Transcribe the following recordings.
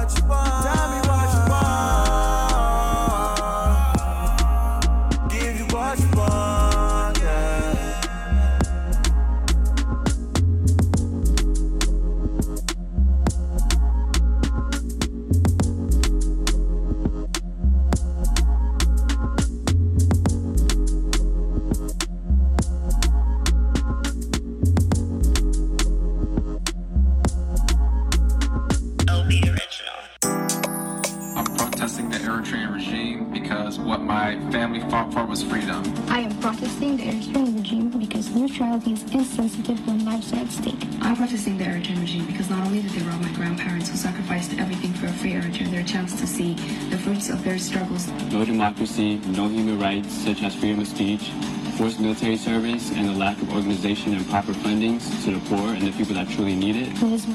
what you want. Tell me what you want. Give you what you want, yeah. What my family fought for was freedom. I am protesting the Eritrean regime because neutrality is insensitive when lives are at stake. I'm protesting the Eritrean regime because not only did they rob my grandparents who sacrificed everything for a free Eritrea their chance to see the fruits of their struggles. No democracy, no human rights such as freedom of speech, forced military service, and the lack of organization and proper fundings to the poor and the people that truly need it.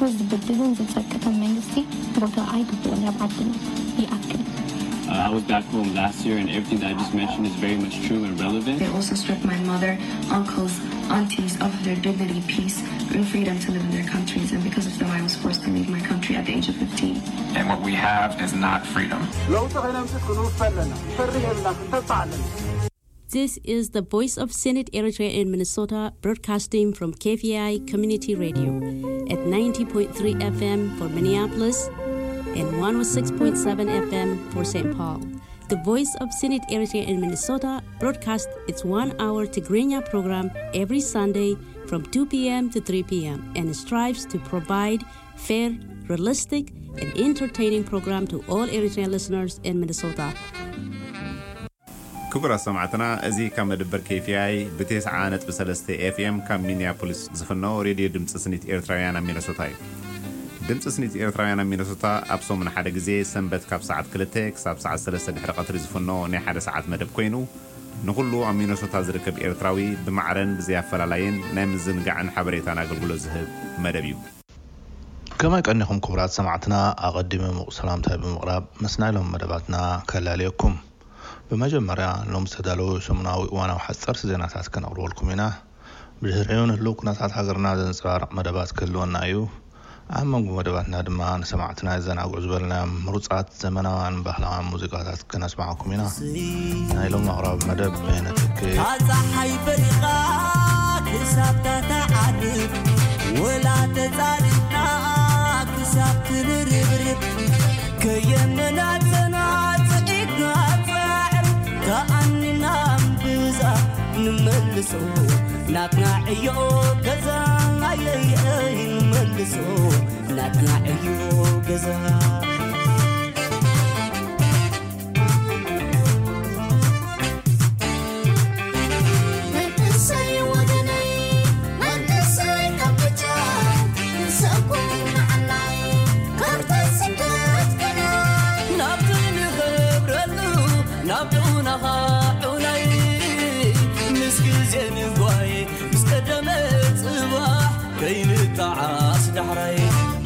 I was back home last year and everything that I just mentioned is very much true and relevant. They also stripped my mother, uncles, aunties of their dignity, peace, and freedom to live in their countries. And because of them, I was forced to leave my country at the age of 15. And what we have is not freedom. This is the voice of Senate Eritrea in Minnesota, broadcasting from KFI Community Radio at 90.3 FM for Minneapolis and 106.7 FM for St. Paul. The Voice of Senate Eritrea in Minnesota broadcasts its 1-hour Tigrinya program every Sunday from 2 p.m. to 3 p.m. and strives to provide fair, realistic, and entertaining program to all Eritrean listeners in Minnesota. كبرى سمعتنا أزي كم دبر كيفياي بتسعة بسلسة FM كم مينيابوليس زفنو راديو دمت سنيت إيرترايانا مينيسوتاي دمت سنيت إيرترايانا مينيسوتا أبصو من حدا جزء سنبت كاب ساعة كلتك ساب ساعة سلسة بحرقة رزفنو نحدا ساعة مدب كوينو نقولو عم مينيسوتا زركب إيرتراوي بمعرن بزياف فلالاين نامزن قعن حبريتانا قلقلو زهب مدبيو كما كأنكم كبرات سمعتنا أقدم سلامتها بمغرب مسنا لهم مدباتنا كلاليكم بمجمرة لهم سدالو سمناوي وانا وحصر زيناتات كنقروا لكم هنا بجرعون اللوك ناسات حقرنا زنصار مدبات كلونا ايو اما مدباتنا دما سمعتنا زنا عزبلنا مرصات زمناوان بحلوان موسيقات كنسمعكم هنا نايلهم مغرب مدب بينتك صحي فرقا كسبت تعرف ولا تزالنا كسبت نربرب كيمنا تناعت كأننا بزا نملسو نتنعيو كذا نملسو نتنعيو كذا كين التعاس دحري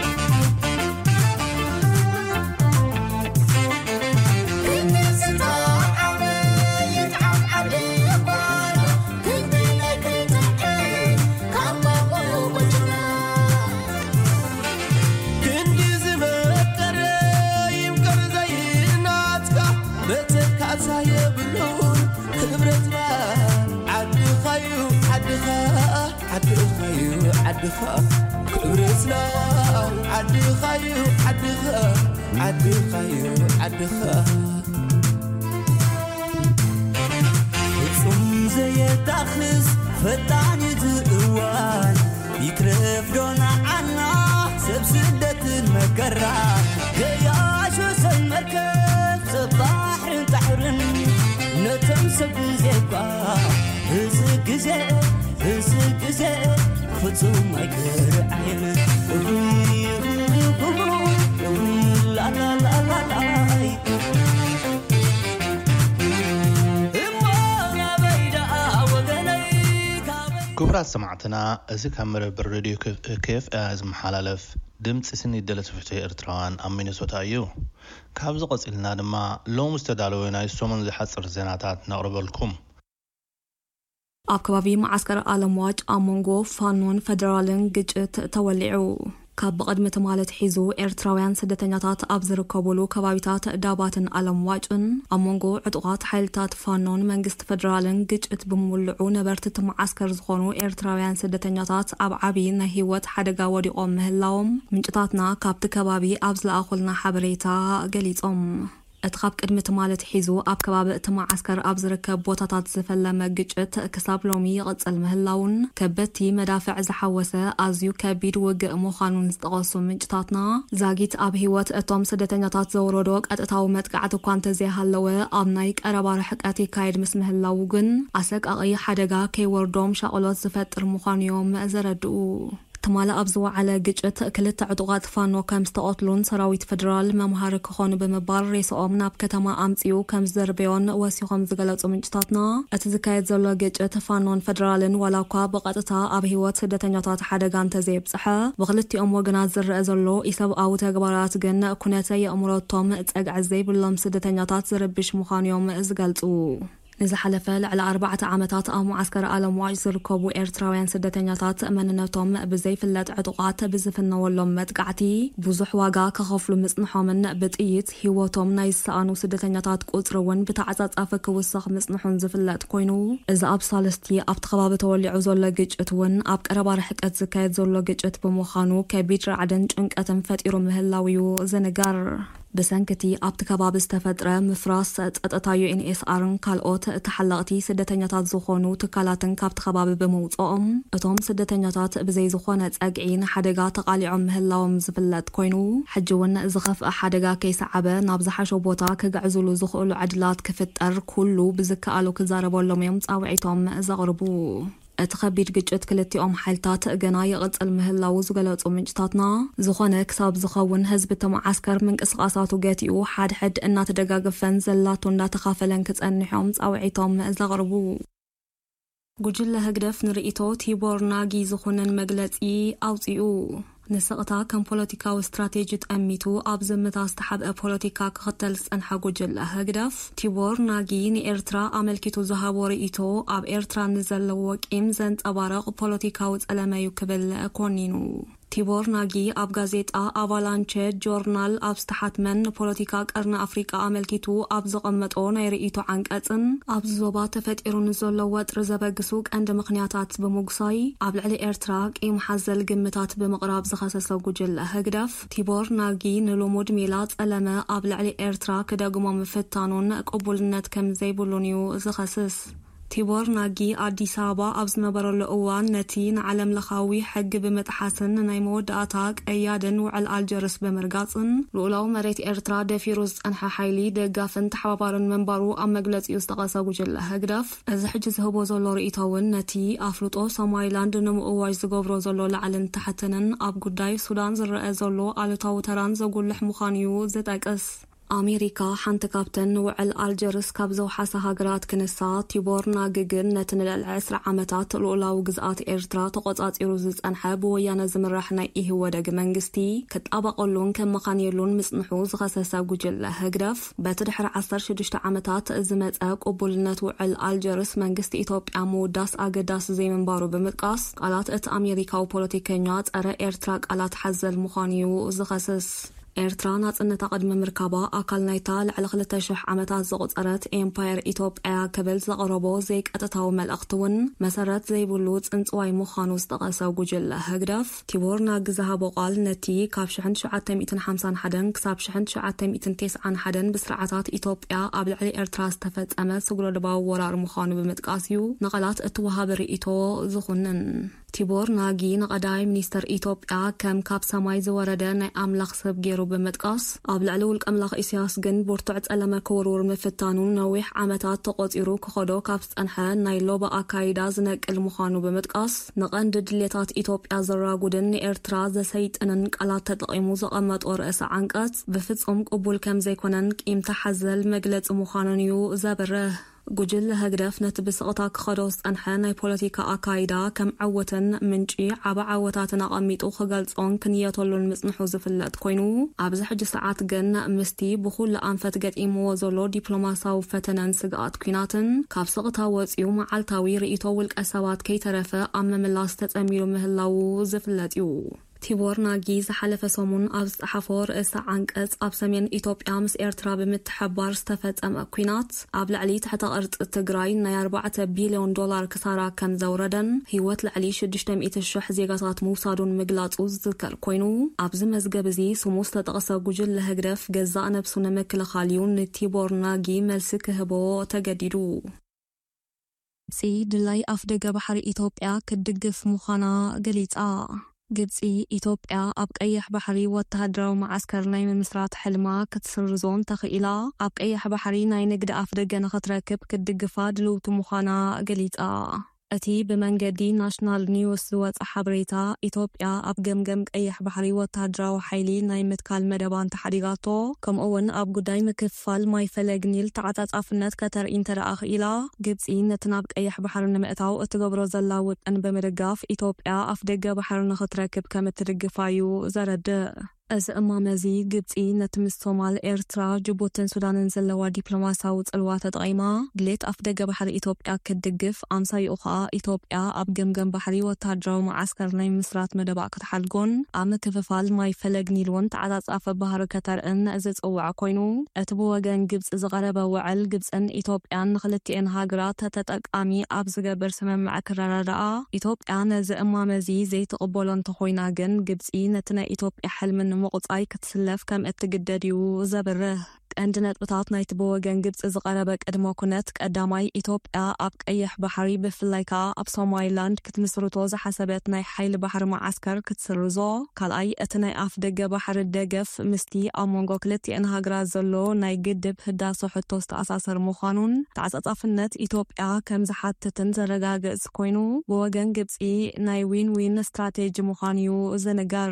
عدخا كبرسلا عدخايو عدخا عدخايو عدخا ثم زي تخلص فتاني تقوان يكرف دونا عنا سبسدة المكرة يا شو سمركب صباح تحرن نتمسك زيبا هزك زي فتوم أكر عين لا لا لا لا لا كبرات سمعتنا إذا كمل بالراديو كيف أزم حلالف دمت سني دلت في إرتران أم مينيسوتا يو كابز قصيلنا دما لو مستدالونا يسومن زي حصر زيناتات نقرب لكم أكبابي معسكر ألمواج أمونغو فانون فدرالين جت تولعو ካብ بقدمت ማለት ሒዙ ኤርትራውያን ስደተኛታት ኣብ ዝርከብሉ ከባቢታት ዳባትን ኣለምዋጭን ኣብ መንጎ ዕጡቃት ሓይልታት ፋኖን መንግስቲ ፌደራልን ግጭት ብምውልዑ ነበርቲ ተማዓስከር ዝኾኑ ኤርትራውያን ስደተኛታት ኣብ ዓቢ ናይ ህይወት ሓደጋ ወዲቆም ምህላዎም ምንጭታትና ካብቲ ከባቢ ኣብ ዝለኣኹልና ሓበሬታ ገሊጾም اتخاب قدمت مالت حيزو اب كباب تمعسكر اب زركب بوتاتات زفلمه ግጭት ክሳብ ሎሚ ይቕጽል ምህላውን ከበቲ መዳፍዕ ዝሓወሰ ኣዝዩ ከቢድ ውግእ ምዃኑን ዝጠቐሱ ምንጭታትና ዛጊት ኣብ ህይወት እቶም ስደተኛታት ዘውረዶ ቀጥታዊ መጥቃዕቲ እኳ እንተዘይሃለወ ኣብ ናይ ቀረባ ርሕቀት ይካየድ ምስ ምህላው ግን ኣሰቃቒ ሓደጋ ከይወርዶም ሻቕሎት ዝፈጥር ምዃኑ እዮም ዘረድኡ تمالا أبزوا على جت كلت عطوات فانو كم استقتلون سراويت فدرال ممهار كخون بمبار رئيس أمنا بكتما أمتيو كم زربيون وسيخم زغلات منجتاتنا أتذكايت زلو جت فانون فدرالن ولا قاب قطتا أبهوات سدتنياتات حدقان تزيب صحة بغلتي وجنات زر زلو يسب أو تجبرات جن كنتي أمراتهم تأجعزي باللم سدتنياتات زربش مخان يوم زغلتو نزحلفل على 4 عامات أو معسكر على مواجز ركوبو إيرتراويان سدتنياتات أمنناتهم بزيف اللات عطوقات بزفن واللوم متقعتي بوزح واقا كخفلو مصنحو من بتقيت هيواتهم نايس سانو سدتنياتات قطرون بتعزات أفك وسخ مصنحون زفلات كوينو إذا أب صالستي أب تخبابة واللي عزول لجيجتون أب كربا رحك أتزكايت زول لجيجت بمخانو كبيت رعدن جنك أتنفتيرو مهلاويو زنقار بسنكتي أبت كباب استفترة مفراس أتطايو إن إس آرن كالوت تحلقتي سدتنياتات زخونو تكالاتن كابت خباب بموضوعهم أتوم سدتنياتات بزي زخونة أجعين حدقا تقاليعهم مهلاوم زفلات كوينو حجون زخف حدقا كيس عبا نابزحا شوبوتا كقعزولو زخولو عدلات كفتر كلو بزكالو كزاربو اللوميم تاوعيتهم زغربو اتخبير جت كلتي حالتات جناي قص المهلا وزغلات منجتاتنا زخونه كساب زخون حزب تمعسكر من قسقاساتو جاتيو حد ان تدغاغفن زلاتو لا تخافلن كصنحهم صاوعيتهم زغربو ጉጅለ ህግደፍ ንርኢቶ ቲቦር ናጊ ዝኾነን መግለጺ ኣውጽኡ ንስቕታ ከም ፖለቲካዊ ስትራቴጂ ጠሚቱ ኣብ ዘመታ ዝተሓብአ ፖለቲካ ክኽተል ዝጸንሐ ጉጅለ ህግደፍ ቲቦር ናጊ ንኤርትራ ኣመልኪቱ ዝሃቦ ርኢቶ ኣብ ኤርትራ ንዘለዎ ቂም ዘንጸባረቕ ፖለቲካዊ ጸለመዩ ክብል ኮኒኑ ቲቦር ናጊ ኣብ ጋዜጣ ኣቫላንቼ ጆርናል ኣብ ዝተሓትመን ፖለቲካ ቀርኒ ኣፍሪቃ ኣመልኪቱ ኣብ ዝቐመጦ ናይ ርኢቶ ዓንቀጽን ኣብ ዞባ ተፈጢሩ ንዘሎ ወጥሪ ዘበግሱ ቀንዲ ምኽንያታት ብምጉሳይ ኣብ ልዕሊ ኤርትራ ቂም ሓዘል ግምታት ብምቕራብ ዝኸሰሰ ጉጅለ ህግደፍ ቲቦር ናጊ ንልሙድ ሜላ ጸለመ ኣብ ልዕሊ ኤርትራ ክደግሞ ምፍታኑን ቅቡልነት ከም ዘይብሉን እዩ ዝኸስስ ቲቦር ናጊ አዲስ አበባ ኣብ ዝነበረሉ እዋን ነቲ ንዓለም ለኻዊ ሕጊ ብምጥሓስን ናይ መወዳእታ ቀያድን ውዕል አልጀርስ ብምርጋጽን ልኡላዊ መሬት ኤርትራ ደፊሩ ዝጸንሐ ሓይሊ ደጋፍን ተሓባባርን መንባሩ ኣብ መግለጺኡ ዝተቐሰ ጉጅለ ህግደፍ እዚ ሕጂ ዝህቦ ዘሎ ርኢቶውን ነቲ ኣፍልጦ ሶማሊላንድ ንምእዋጅ ዝገብሮ ዘሎ ላዕልን ታሕትንን ኣብ ጉዳይ ሱዳን ዝረአ ዘሎ ኣሉታዊ ተራን ዘጉልሕ ምዃኑ እዩ ዝጠቅስ أمريكا حنت كابتن وعل الجرس كابزو حاسة هاجرات كنسا تيبور ناجيجن نتنل العسر عمتات الأولى وجزءات إيرترا تقطعت إيروزز أنحاب ويانا زمرحنا إيه هو دج منجستي كتأبق اللون كم مقانيلون مسنحوز غساسة جل هجرف بتدحر عصر شدشت عمتات زمت قبولنت وعل الجرس منجستي إثيوبيا موداس أجداس زي من بارو بمتقاس قالت أمريكا وبوليتيكيات أرى إيرترا قالت حزل مخانيو زغسس ኤርትራ ናጽነት ቀድመ ምርካባ ኣካል ናይታ ልዕሊ 2,000 ዓመታት ዘቑጸረት ኤምፓየር ኢትዮጵያ ክብል ዘቕረቦ ዘይቀጥታዊ መልእኽቲውን መሰረት ዘይብሉ ጽንጽዋይ ምዃኑ ዝጠቐሰ ጉጅለ ህግደፍ ቲቦር ናጊ ዝሃቦ ቃል ነቲ ካብ 1951 ክሳብ 1991 ብስርዓታት ኢትዮጵያ ኣብ ልዕሊ ኤርትራ ዝተፈጸመ ስጉሎ ድባዊ ወራር ምዃኑ ብምጥቃስ እዩ ንቓላት እትወሃብ ርኢቶ ዝኹንን ቲቦር ናጊ ንቐዳይ ሚኒስተር ኢትዮጵያ ከም ካብ ሰማይ ዝወረደ ናይ ኣምላኽ ሰብ ገይሩ ብምጥቃስ ኣብ ልዕሊ ውልቀ ኣምላኽ ኢሳያስ ግን ብርቱዕ ጸለመ ክውርውር ምፍታኑ ነዊሕ ዓመታት ተቖጺሩ ክኸዶ ካብ ዝጸንሐ ናይ ሎባ ኣካይዳ ዝነቅል ምዃኑ ብምጥቃስ ንቐንዲ ድሌታት ኢትዮጵያ ዘራጉድን ንኤርትራ ዘሰይጥንን ቃላት ተጠቒሙ ዘቐመጦ ርእሰ ዓንቀጽ ብፍጹም ቅቡል ከም ዘይኮነን ቂም ተሓዘል መግለጺ ምዃኑን እዩ ዘብርህ ጉጅለ ህግደፍ ነቲ ብስቕታ ክኸዶ ዝጸንሐ ናይ ፖለቲካ ኣካይዳ ከም ዓወትን ምንጪ ዓበ ዓወታትን ኣቐሚጡ ክገልጾን ክንየተሉን ምጽንሑ ዝፍለጥ ኮይኑ ኣብዚ ሕጂ ሰዓት ግን ምስቲ ብኹሉ ኣንፈት ገጢምዎ ዘሎ ዲፕሎማሳዊ ፈተናን ስግኣት ኩናትን ካብ ስቕታ ወፂኡ መዓልታዊ ርኢቶ ውልቀ ሰባት ከይተረፈ ኣብ ምምላስ ተጸሚሩ ምህላው ዝፍለጥ እዩ ቲቦር ናጊ ዝሓለፈ ሰሙን ኣብ ዝፀሓፎ ርእሰ ዓንቀጽ ኣብ ሰሜን ኢትዮጵያ ምስ ኤርትራ ብምትሕባር ዝተፈጸመ ኩናት ኣብ ልዕሊ ትሕተ ቅርጽ ትግራይ ናይ $4 ቢልዮን ክሳራ ከም ዘውረደን ህይወት ልዕሊ 600,000 ዜጋታት ምውሳዱን ምግላጹ ዝዝከር ኮይኑ ኣብዚ መዝገብ እዚ ስሙ ዝተጠቕሰ ጉጅለ ህግደፍ ገዛእ ነብሱ ንምክልኻል እዩ ንቲቦር ናጊ መልሲ ክህቦ ተገዲዱ። ድላይ ኣፍ ደገ ባሕሪ ኢትዮጵያ ክድግፍ ምዃና ገሊጻ። ግብፂ ኢትዮጵያ ኣብ ቀይሕ ባሕሪ ወተሃደራዊ ማዓስከር ናይ ምምስራት ሕልማ ክትስርዞን ተኽኢላ ኣብ ቀይሕ ባሕሪ ናይ ንግዲ ኣፍ ደገ ንኽትረክብ ክትድግፋ ድልውቲ ምዃና ገሊጻ። እቲ ብመንገዲ ናሽናል ኒውስ ዝወፀ ሓበሬታ ኢትዮጵያ ኣብ ገምገም ቀይሕ ባሕሪ ወተሃደራዊ ሓይሊ ናይ ምትካል መደባን ተሓዲጋቶ ከምኡውን ኣብ ጉዳይ ምክፍፋል ማይ ፈለግ ኒል ተዓጻጻፍነት ከተርኢ እንተደኣ ክኢላ ግብፂ ነቲ ናብ ቀይሕ ባሕሪ ንምእታው እትገብሮ ዘላ ውጥን ብምድጋፍ ኢትዮጵያ ኣፍ ደገ ባሕሪ ንኽትረክብ ከም እትድግፋ እዩ ዘረድእ። እዚ እማመዚ ግብፂ ነቲ ምስ ሶማል ኤርትራ ጅቡትን ሱዳንን ዘለዋ ዲፕሎማሲያዊ ጽልዋ ተጠቒማ ድሌት ኣፍ ደገ ባሕሪ ኢትዮጵያ ክትድግፍ ኣምሳይኡ ከዓ ኢትዮጵያ ኣብ ገምገም ባሕሪ ወተሃደራዊ ማዓስከር ናይ ምስራት መደባ ክትሓልጎን ኣብ ምክፍፋል ማይ ፈለግ ኒል እውን ተዓጻጻፈ ባሕሪ ከተርእን ዝጽውዕ ኮይኑ እቲ ብወገን ግብፂ ዝቐረበ ውዕል ግብፅን ኢትዮጵያን ንኽልቲአን ሃገራት ተጠቃሚ ኣብ ዝገብር ስምምዕ ክረዳድኣ ኢትዮጵያ ነዚ እማመዚ ዘይትቕበሎ እንተኾይና ግን ግብፂ ነቲ ናይ ኢትዮጵያ ሕልምን مقطعي كتسلف كم اتجدديو زبره ቀንዲ ነጥብታት ናይቲ ብወገን ግብፂ ዝቐረበ ቅድመ ኩነት ቀዳማይ ኢትዮጵያ ኣብ ቀይሕ ባሕሪ ብፍላይ ከዓ ኣብ ሶማሊላንድ ክትምስርቶ ዝሓሰበት ናይ ሓይሊ ባሕሪ ማዓስከር ክትስርዞ ካልኣይ እቲ ናይ ኣፍ ደገ ባሕሪ ደገፍ ምስቲ ኣብ መንጎ ክልቲአን ሃገራት ዘሎ ናይ ግድብ ህዳሴ ሕቶ ዝተኣሳሰር ምዃኑን ተዓጻጻፍነት ኢትዮጵያ ከም ዝሓትትን ዘረጋግጽ ኮይኑ ብወገን ግብፂ ናይ ዊን ዊን ስትራቴጂ ምዃኑ እዩ ዝነገር።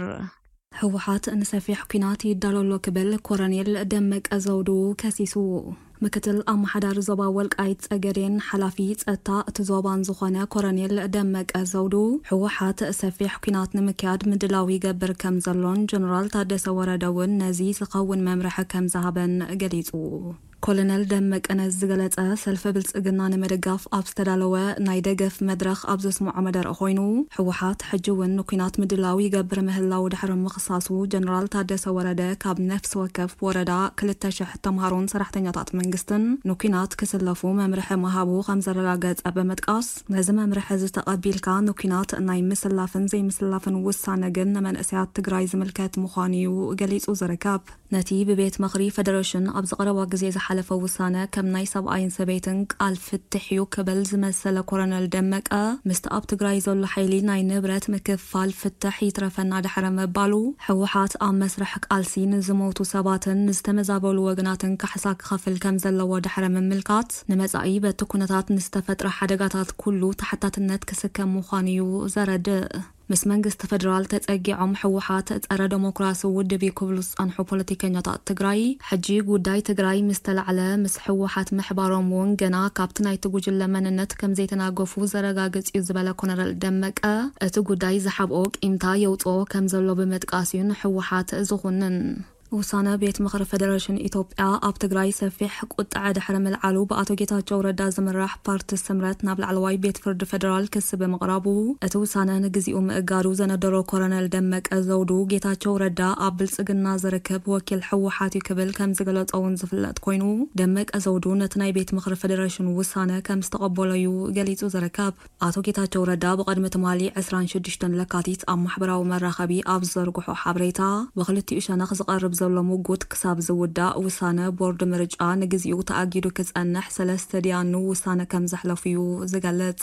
ህወሓት ንሰፊሕ ኩናት ይዳለሎ ክብል ኮሎኔል ደመቀ ዘውዱ ከሲሱ። ምክትል ኣማሓዳሪ ዞባ ወልቃይት ጸገዴን ሓላፊ ጸጥታ እቲ ዞባን ዝኾነ ኮሎኔል ደመቀ ዘውዱ ህወሓት ሰፊሕ ኩናት ንምክያድ ምድላው ይገብር ከም ዘሎን ጀነራል ታደሰ ወረደ እውን ነዚ ዝኸውን መምርሒ ከም ዝሃበን ገሊጹ። ኮሎኔል ደመቀ ዝገለጸ ሰልፊ ብልጽግና ንምድጋፍ ኣብ ዝተዳለወ ናይ ደገፍ መድረኽ ኣብ ዘስምዖ መደረ ኮይኑ ህወሓት ሕጂ እውን ኩናት ምድላው ይገብር ምህላው ድሕሪ ምኽሳሱ ጀነራል ታደሰ ወረደ ካብ ነፍሲ ወከፍ ወረዳ 2,000 ተምሃሮን ሰራሕተኛታት መንግስትን ንኩናት ክስለፉ መምርሒ መሃቡ ከም ዘረጋገጸ በመጥቃስ ነዚ መምርሒ ዝተቐቢልካ ንኩናት ናይ ምስላፍን ዘይምስላፍን ውሳነ ግን ንመንእሰያት ትግራይ ዝምልከት ምዃኑ እዩ ገሊጹ ዝርከብ። ነቲ ብቤት ምኽሪ ፌደሬሽን ኣብ ዝቐረበ ግዜ ዝሓለፈ ውሳነ ከም ናይ ሰብኣይን ሰበይትን ቃል ፍትሕ እዩ ክብል ዝመሰለ ኮሎኔል ደመቀ ምስቲ ኣብ ትግራይ ዘሎ ሓይሊ ናይ ንብረት ምክፍፋል ፍትሕ ይትረፈና ድሕረ መባሉ ህወሓት ኣብ መስርሕ ቃልሲ ንዝሞቱ ሰባትን ንዝተመዛበሉ ወገናትን ካሕሳ ክኸፍል ከም ዘለዎ ድሕረ ምምልካት ንመጻኢ በቲ ኩነታት ንዝተፈጥረ ሓደጋታት ኩሉ ተሓታትነት ክስከም ምዃኑ እዩ ዘረድእ። ምስ መንግስቲ ፌደራል ተጸጊዖም ህወሓት ጸረ ዲሞክራሲ ውድብ ክብሉ ዝጸንሑ ፖለቲከኛታት ትግራይ ሕጂ ጉዳይ ትግራይ ምስተላዕለ ምስ ህወሓት ምሕባሮም እውን ገና ካብቲ ናይቲ ጉጅለ መንነት ከም ዘይተናገፉ ዘረጋግጽ እዩ ዝበለ ኮሎኔል ደመቀ እቲ ጉዳይ ዝሓብኦ ቂምታ የውፅኦ ከም ዘሎ ብምጥቃስ እዩ ንህወሓት ዝኹንን። ውሳነ ቤት ምኽሪ ፌደሬሽን ኢትዮጵያ ኣብ ትግራይ ሰፊሕ ቁጥዐ ድሕሪ ምልዓሉ ብኣቶ ጌታቸው ረዳ ዝምራሕ ፓርቲ ስምረት ናብ ላዕለዋይ ቤት ፍርዲ ፌደራል ክስ ብምቕራቡ እቲ ውሳነ ንግዚኡ ምእጋዱ ዘነደሮ ኮሎኔል ደመቀ ዘውዱ ጌታቸው ረዳ ኣብ ብልጽግና ዝርከብ ወኪል ህወሓት ክብል ከም ዝገለጸውን ዝፍለጥ ኮይኑ ደመቀ ዘውዱ ነቲ ናይ ቤት ምኽሪ ፌደሬሽን ውሳነ ከም ዝተቐበሎ እዩ ገሊጹ ዝርከብ። ኣቶ ጌታቸው ረዳ ብቐድሚ ትማሊ 26 ለካቲት ኣብ ማሕበራዊ መራኸቢ ኣብ ዝዘርግሖ ሓበሬታ ብኽልቲኡ ሸነኽ ዝቐርብ ዘሎ ሙጉት ክሳብ ዝውዳእ ውሳነ ቦርድ ምርጫ ንግዚኡ ተኣጊዱ ክጸንሕ 3 ድያኑ ውሳነ ከም ዘሕለፉ እዩ ዝገልጽ።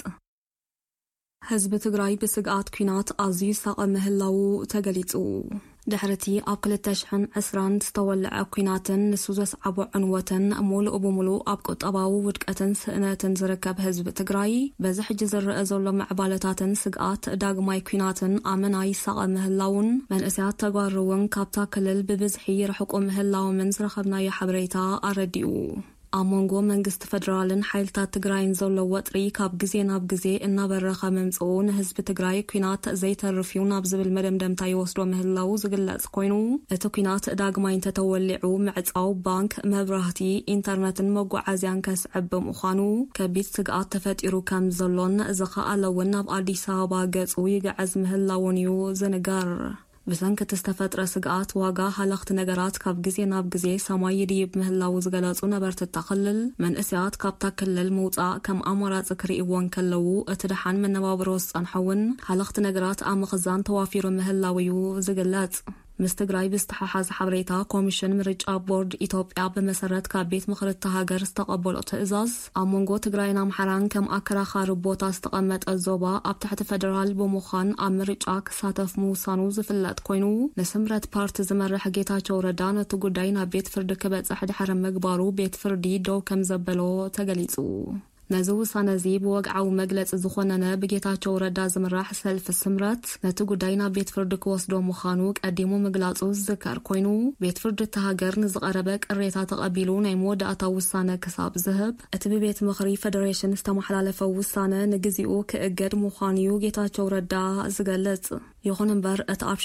ህዝቢ ትግራይ ብስግኣት ኩናት ኣዝዩ ሳቐ ምህላው ተገሊጹ። ድሕርቲ ኣብ 2020 ዝተወልዐ ኩናትን ንሱ ዘስዓቦ ዕንወትን ሙሉእ ብምሉእ ኣብ ቁጠባዊ ውድቀትን ስእነትን ዝርከብ ህዝቢ ትግራይ በዚ ሕጂ ዝረአ ዘሎ ምዕባለታትን ስግኣት ዳግማይ ኩናትን ኣመናይ ሳቐ ምህላውን መንእሰያት ተጓሩ እውን ካብታ ክልል ብብዝሒ ይርሕቁ ምህላዎምን ዝረኸብናዮ ሓበሬታ ኣረዲኡ። ኣብ መንጎ መንግስቲ ፌደራልን ሓይልታት ትግራይን ዘሎ ወጥሪ ካብ ግዜ ናብ ግዜ እናበረኸ መምጽኡ ንህዝቢ ትግራይ ኩናት ዘይተርፍ እዩ ናብ ዝብል መደምደምታ ይወስዶ ምህላው ዝግለጽ ኮይኑ እቲ ኩናት ዳግማይ እንተተወሊዑ ምዕጻው ባንክ መብራህቲ ኢንተርነትን መጓዓዝያን ከስዕብ ምዃኑ ከቢድ ስግኣት ተፈጢሩ ከም ዘሎን ዝኸኣለ እውን ናብ ኣዲስ ኣበባ ገጹ ይግዕዝ ምህላውን እዩ ዝንገር። ብሰንኪ ተስተፈጥረ ስግኣት ዋጋ ሃለኽቲ ነገራት ካብ ግዜ ናብ ግዜ ሰማይ ይድይብ ምህላው ዝገለጹ ነበርቲ ተኽልል መንእስያት ካብታ ክልል ምውፃእ ከም ኣማራፂ ክርእይዎን ከለዉ እቲ ድሓን መነባብሮ ዝጸንሐውን ሃለኽቲ ነገራት ኣብ ምኽዛን ተዋፊሩ ምህላው እዩ ዝግለጽ። ምስ ትግራይ ብዝተሓሓዘ ሓበሬታ ኮሚሽን ምርጫ ቦርድ ኢትዮጵያ ብመሰረት ካብ ቤት ምክሪ ሃገር ዝተቐበሎ ትእዛዝ ኣብ መንጎ ትግራይን ኣምሓራን ከም ኣከራኻሪ ቦታ ዝተቐመጠ ዞባ ኣብ ትሕቲ ፌደራል ብምዃን ኣብ ምርጫ ክሳተፍ ምውሳኑ ዝፍለጥ ኮይኑ ንስምረት ፓርቲ ዝመርሕ ጌታቸው ረዳ ነቲ ጉዳይ ናብ ቤት ፍርዲ ክበጽሕ ድሕሪ ምግባሩ ቤት ፍርዲ ደው ከም ዘበሎ ተገሊጹ። ነዚ ውሳነ እዚ ብወግዓዊ መግለፂ ዝኾነነ ብጌታቸው ረዳ ዝምራሕ ሰልፊ ስምረት ነቲ ጉዳይ ናብ ቤት ፍርዲ ክወስዶ ምዃኑ ቀዲሙ ምግላጹ ዝዝከር ኮይኑ ቤት ፍርዲ ሃገር ንዝቐረበ ቅሬታ ተቐቢሉ ናይ መወዳእታ ውሳነ ክሳብ ዝህብ እቲ ብቤት ምክሪ ፌደሬሽን ዝተመሓላለፈ ውሳነ ንግዚኡ ክእገድ ምዃኑ እዩ ጌታቸው ረዳ ዝገልጽ። ይኹን እምበር እቲ ኣብ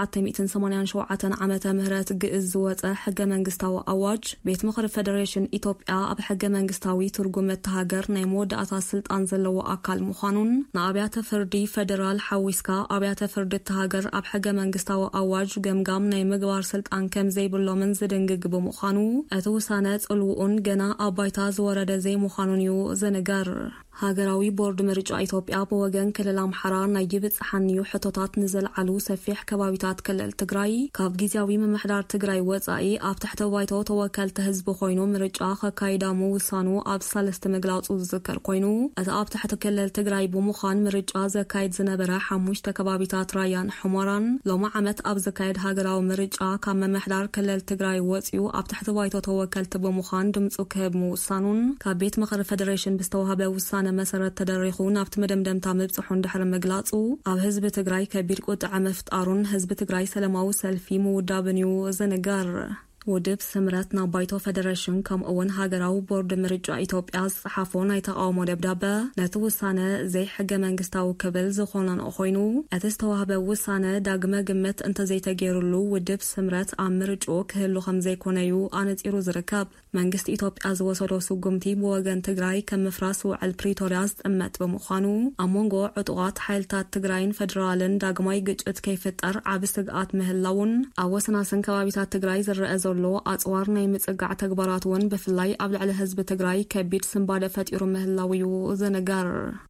1987 ዓመተ ምህረት ግእዝ ዝወፀ ሕገ መንግስታዊ ኣዋጅ ቤት ምክሪ ፌደሬሽን ኢትዮጵያ ኣብ ሕገ መንግስታዊ ትርጉም እቲ ሃገር ናይ መወዳእታ ስልጣን ዘለዎ ኣካል ምዃኑን ንኣብያተ ፍርዲ ፌደራል ሓዊስካ ኣብያተ ፍርዲ እቲ ሃገር ኣብ ሕገ መንግስታዊ ኣዋጅ ገምጋም ናይ ምግባር ስልጣን ከም ዘይብሎምን ዝድንግግ ብምዃኑ እቲ ውሳነ ጽልውኡን ገና ኣብ ባይታ ዝወረደ ዘይምዃኑን እዩ ዝንገር። ሃገራዊ ቦርድ ምርጫ ኢትዮጵያ ብወገን ክልል ኣምሓራ ናይ ይብጽሓንዩ ሕቶታት ንዘለዓሉ ሰፊሕ ከባቢታት ክልል ትግራይ ካብ ጊዜያዊ ምምሕዳር ትግራይ ወጻኢ ኣብ ትሕቲ ባይቶ ተወከልቲ ህዝቢ ኮይኑ ምርጫ ከካይዳ ምውሳኑ ኣብ ሰለስተ ምግላጹ ዝዝከር ኮይኑ እቲ ኣብ ትሕቲ ክልል ትግራይ ብምዃን ምርጫ ዘካይድ ዝነበረ 5 ከባቢታት ራያን ሕሞራን ሎማ ዓመት ኣብ ዘካይድ ሃገራዊ ምርጫ ካብ ምምሕዳር ክልል ትግራይ ወፂኡ ኣብ ትሕቲ ባይቶ ተወከልቲ ብምዃን ድምፁ ክህብ ምውሳኑን ካብ ቤት ምክሪ ፌደሬሽን ብዝተዋሃበ ውሳነ መሰረት ተደሪኹ ናብቲ መደምደምታ ምብጽሑን ድሕሪ ምግላጹ ኣብ ህዝቢ ትግራይ ከቢድ ቁጥዐ ምፍጣሩን ህዝቢ ትግራይ ሰላማዊ ሰልፊ ምውዳብን እዩ ዝንገር። ውድብ ስምረት ናብ ባይቶ ፌደሬሽን ከምኡውን ሃገራዊ ቦርድ ምርጫ ኢትዮጵያ ዝጽሓፎ ናይ ተቃውሞ ደብዳበ ነቲ ውሳነ ዘይሕገ መንግስታዊ ክብል ዝኾነን ኮይኑ እቲ ዝተዋህበ ውሳነ ዳግመ ግምት እንተዘይተገይሩሉ ውድብ ስምረት ኣብ ምርጫ ክህሉ ከም ዘይኮነዩ ኣነጺሩ ዝርከብ። መንግስቲ ኢትዮጵያ ዝወሰዶ ስጉምቲ ብወገን ትግራይ ከም ምፍራስ ውዕል ፕሪቶሪያ ዝጥመት ብምዃኑ ኣብ መንጎ ዕጡቓት ሓይልታት ትግራይን ፌደራልን ዳግማይ ግጭት ከይፍጠር ዓቢ ስግኣት ምህላውን ኣብ ወሰናስን ከባቢታት ትግራይ ዝረአ ዘሎ ኣጽዋር ናይ ምጽጋዕ ተግባራት እውን ብፍላይ ኣብ ልዕሊ ህዝቢ ትግራይ ከቢድ ስምባደ ፈጢሩ ምህላው እዩ ዝንገር።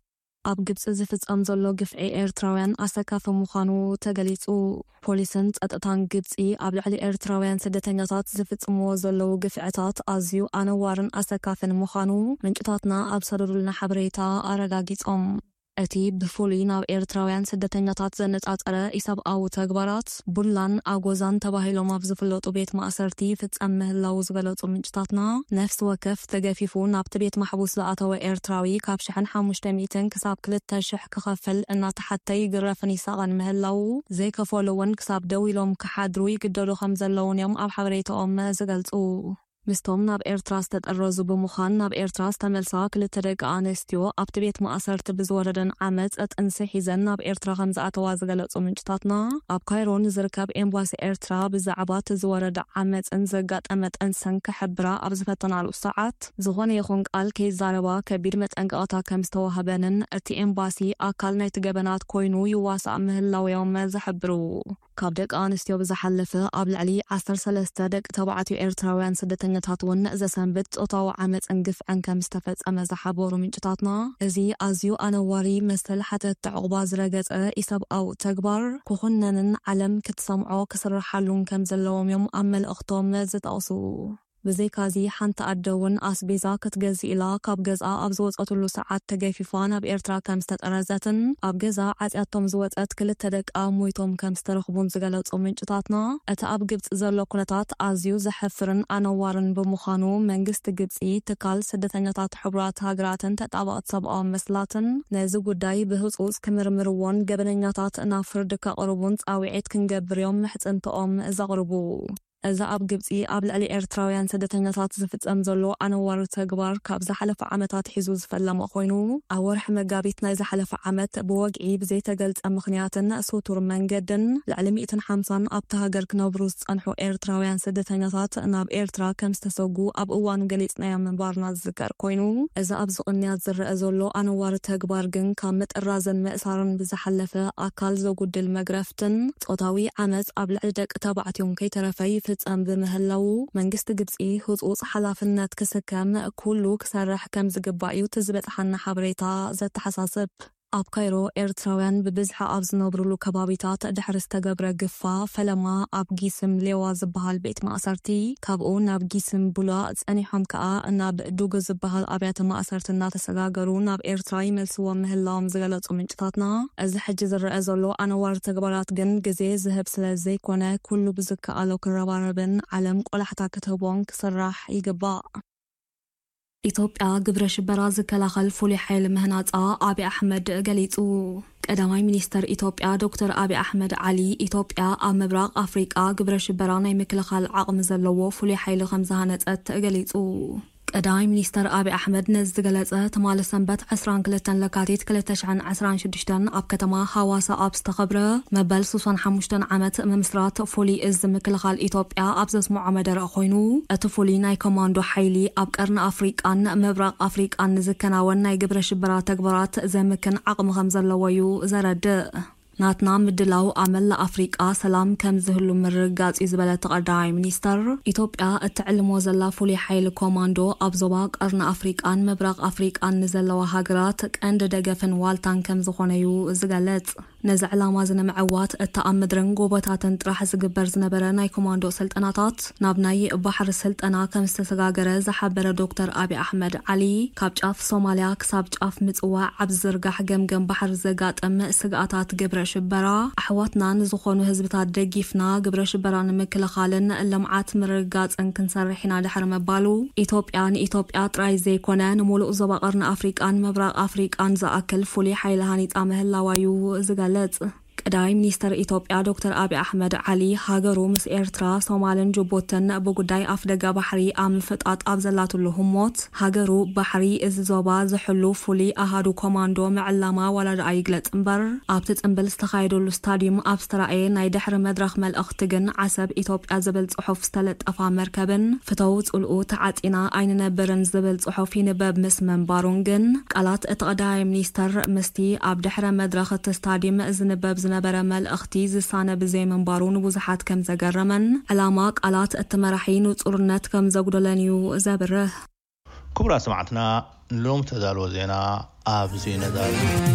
ኣብ ግብጽ ዝፍጸም ዘሎ ግፍዒ ኤርትራውያን ኣሰካፈ ምዃኑ ተገሊጹ። ፖሊስን ጸጥታን ግብጺ ኣብ ልዕሊ ኤርትራውያን ስደተኛታት ዝፍጽምዎ ዘለዉ ግፍዕታት ኣዝዩ ኣነዋርን ኣሰካፍን ምዃኑ ምንጭታትና ኣብ ሰደዱልና ሓበሬታ ኣረጋጊጾም። እቲ ብፍሉይ ናብ ኤርትራውያን ስደተኛታት ዘነጻጸረ ኢሰብኣዊ ተግባራት ቡላን ኣጎዛን ተባሂሎም ኣብ ዝፍለጡ ቤት ማእሰርቲ ፍጸም ምህላው ዝገለጹ ምንጭታትና ነፍሲ ወከፍ ተገፊፉ ናብቲ ቤት ማሕቡስ ዝኣተወ ኤርትራዊ ካብ 1500 ክሳብ 2000 ክኸፍል እናተሓተይ ግረፍን ይሳቐን ምህላው ዘይከፈሉ እውን ክሳብ ደው ኢሎም ክሓድሩ ይግደዱ ከም ዘለውን እዮም ኣብ ሓበሬታኦም ዝገልጹ። ምስቶም ናብ ኤርትራ ዝተጠረዙ ብምዃን ናብ ኤርትራ ዝተመልሳ 2 ደቂ ኣንስትዮ ኣብቲ ቤት ማእሰርቲ ብዝወረደን ዓመፅ ጥንሲ ሒዘን ናብ ኤርትራ ከም ዝኣተዋ ዝገለጹ ምንጭታትና ኣብ ካይሮ ንዝርከብ ኤምባሲ ኤርትራ ብዛዕባ እቲ ዝወረደ ዓመፅን ዘጋጠመ ጥንስን ክሕብራ ኣብ ዝፈተናሉ ሰዓት ዝኾነ ይኹን ቃል ከይዛረባ ከቢድ መጠንቀቕታ ከም ዝተዋህበንን እቲ ኤምባሲ ኣካል ናይቲ ገበናት ኮይኑ ይዋሳእ ምህላውዮም ዝሕብሩ። ካብ ደቂ ኣንስትዮ ብዝሓለፈ ኣብ ልዕሊ 13 ደቂ ተባዕትዮ ኤርትራውያን ስደተኛታት እውን ዘሰንብት ጾታዊ ዓመፅን ግፍዕን ከም ዝተፈጸመ ዝሓበሩ ምንጭታትና እዚ ኣዝዩ ኣነዋሪ መሰል ሓተት ዕቑባ ዝረገጸ ኢሰብኣዊ ተግባር ክኹነንን ዓለም ክትሰምዖ ክስርሓሉን ከም ዘለዎም እዮም ኣብ መልእኽቶም ዝጠቕሱ። ብዘይካዚ ሓንቲ ኣደውን ኣስቤዛ ክትገዝእ ኢላ ካብ ገዛ ኣብ ዝወፀትሉ ሰዓት ተገፊፋ ናብ ኤርትራ ከም ዝተጠረዘትን ኣብ ገዛ ዓጽያቶም ዝወፀት 2 ደቂ ሞይቶም ከም ዝተረኽቡን ዝገለጹ ምንጭታትና እቲ ኣብ ግብጽ ዘሎ ኩነታት ኣዝዩ ዘሕፍርን ኣነዋርን ብምዃኑ መንግስቲ ግብጺ ትካል ስደተኛታት ሕቡራት ሃገራትን ተጣባቕቲ ሰብኣዊ መስላትን ነዚ ጉዳይ ብህጹጽ ክምርምርዎን ገበነኛታት ናብ ፍርዲ ከቕርቡን ጻውዒት ክንገብር እዮም ምሕጽንትኦም ዘቕርቡ። إذا أب جبسي قبل علي إرتراويان سدتنيات زفت أمزلو أنا ورت جبار كابز حلف عمتات حزوز فلما خوينو أورح مجابيتنا إذا حلف عمت بوجعي بزيت جلت أمخنياتنا صوتور من جدا لعلمي تنحمصن أبتها جرك نبروز أنحو إرتراويان سدتنيات ناب إرترا كم استسوقو أب أوان جليتنا من بارنا الذكر كوينو إذا أبز قنيات زر أزلو أنا ورت جبار جن كامت الرازن مأسارن بزحلفة أكل زوجود المجرفتن صوتاوي عمت قبل عدك تبعت يوم كي ترفي فتأم بمهلو منجست جبسي خصوص حلافنات كسكم كله كسرح كم زجبايو تزبط حنا حبريتا زت حساسب أب كايرو إرتراوان ببزحة أبز نبرلو كبابيتات دحرس تجبر جفا فلما أب جيسم لواز بهالبيت ما أسرتي كابو ناب جيسم بولا أني حمكا ناب دوجز بهالأبيات ما أسرت النات سجاجرو ناب إرتراي ملسوا مهلام زغلت ومنجتاتنا از حجز الرئزلو أنا ورت جبرات جن جزي ذهب سلزي كونه كله بزكا على كرباربن علم ولا حتى كتبون كسرح يجبا إثيوبيا جبر شبراز كلاخل فولي حيل مهنات أبي أحمد جليتو قدامي مينستر إثيوبيا دكتور أبي أحمد علي إثيوبيا مبراق أفريقيا جبر شبرانا مكلخل عقم زلوا فولي حيل خمسة هنت جليتو قدامي مينستر أبي أحمد نزد جلسة تمال سنبت 22 لكاتيت 2016 أب كتما حواسة أب استخبره مبل سوسان حموشتن عمت ممسرات فولي إز مكلخال إثيوبيا أبزس معمدر أخوينو أتفولي ناي كوماندو حيلي أب قرن أفريقان مبراق أفريقان نزكنا وناي جبر شبرات تكبرات زمكن عقم غمزة لويو زرد ناتنا مدلاو عمل لأفريقيا سلام كم زهلو مرقات إزبالة قدامي مينستر إثيوبيا التعلم وزلا فولي حيل كوماندو أبزواق قرن أفريقان مبراق أفريقان نزلوا هاجرات كأند دقفن والتان كم زخونيو زغالت نزع لامازن معوات التأمدرن قوبتاتن تراح زقبر زنبرا ناي كوماندو سلطناتات نابناي بحر السلطنة كم استسقاقر زحبر دكتور أبي أحمد علي كابجاف صوماليا كسابجاف متقوى عبزرقح جم بحر زقات أم سقاطات قبر شبرا أحواتنا نزخونو هزبتات دقيفنا قبر شبرا نمكل خالن اللمعات مرقات أن كنسرحنا دحر مبالو إثيوبيا تراي زي كونان نمولو زبا قرن أفريقان مبراق أفريقان زاكل فولي حيلهاني تامهل لاوايو زغالت قدامي مينستر إثيوبيا دكتور أبي أحمد علي هاجرو مس إرترا صومالن جوبوتن بقداي أفدقا بحري آم فتقات أبزلاتو اللهموت هاجرو بحري إز زوبا زحلو فولي أهادو كوماندو معلما ولا رأي قلت انبر أبتت انبل استخايدو الاستاديوم أبسترائي نايدحر مدرخ مال أختقن عسب إثيوبيا زبل صحف ستلت أفا مركبن فتوت قلقو تعاتينا أين نبرن زبل صحفي نباب مس منبارونجن قالات اتقداي مينستر مستي أبدحر مدرخ التستاديوم إز نباب نبرة مال أختي زسانة بزي من بارون وبزحات كم زجرمن علامات قلات التمرحين وتصورنات كم زجدلانيو زبره كبرى سمعتنا لوم تدالو زينا أبزي ندال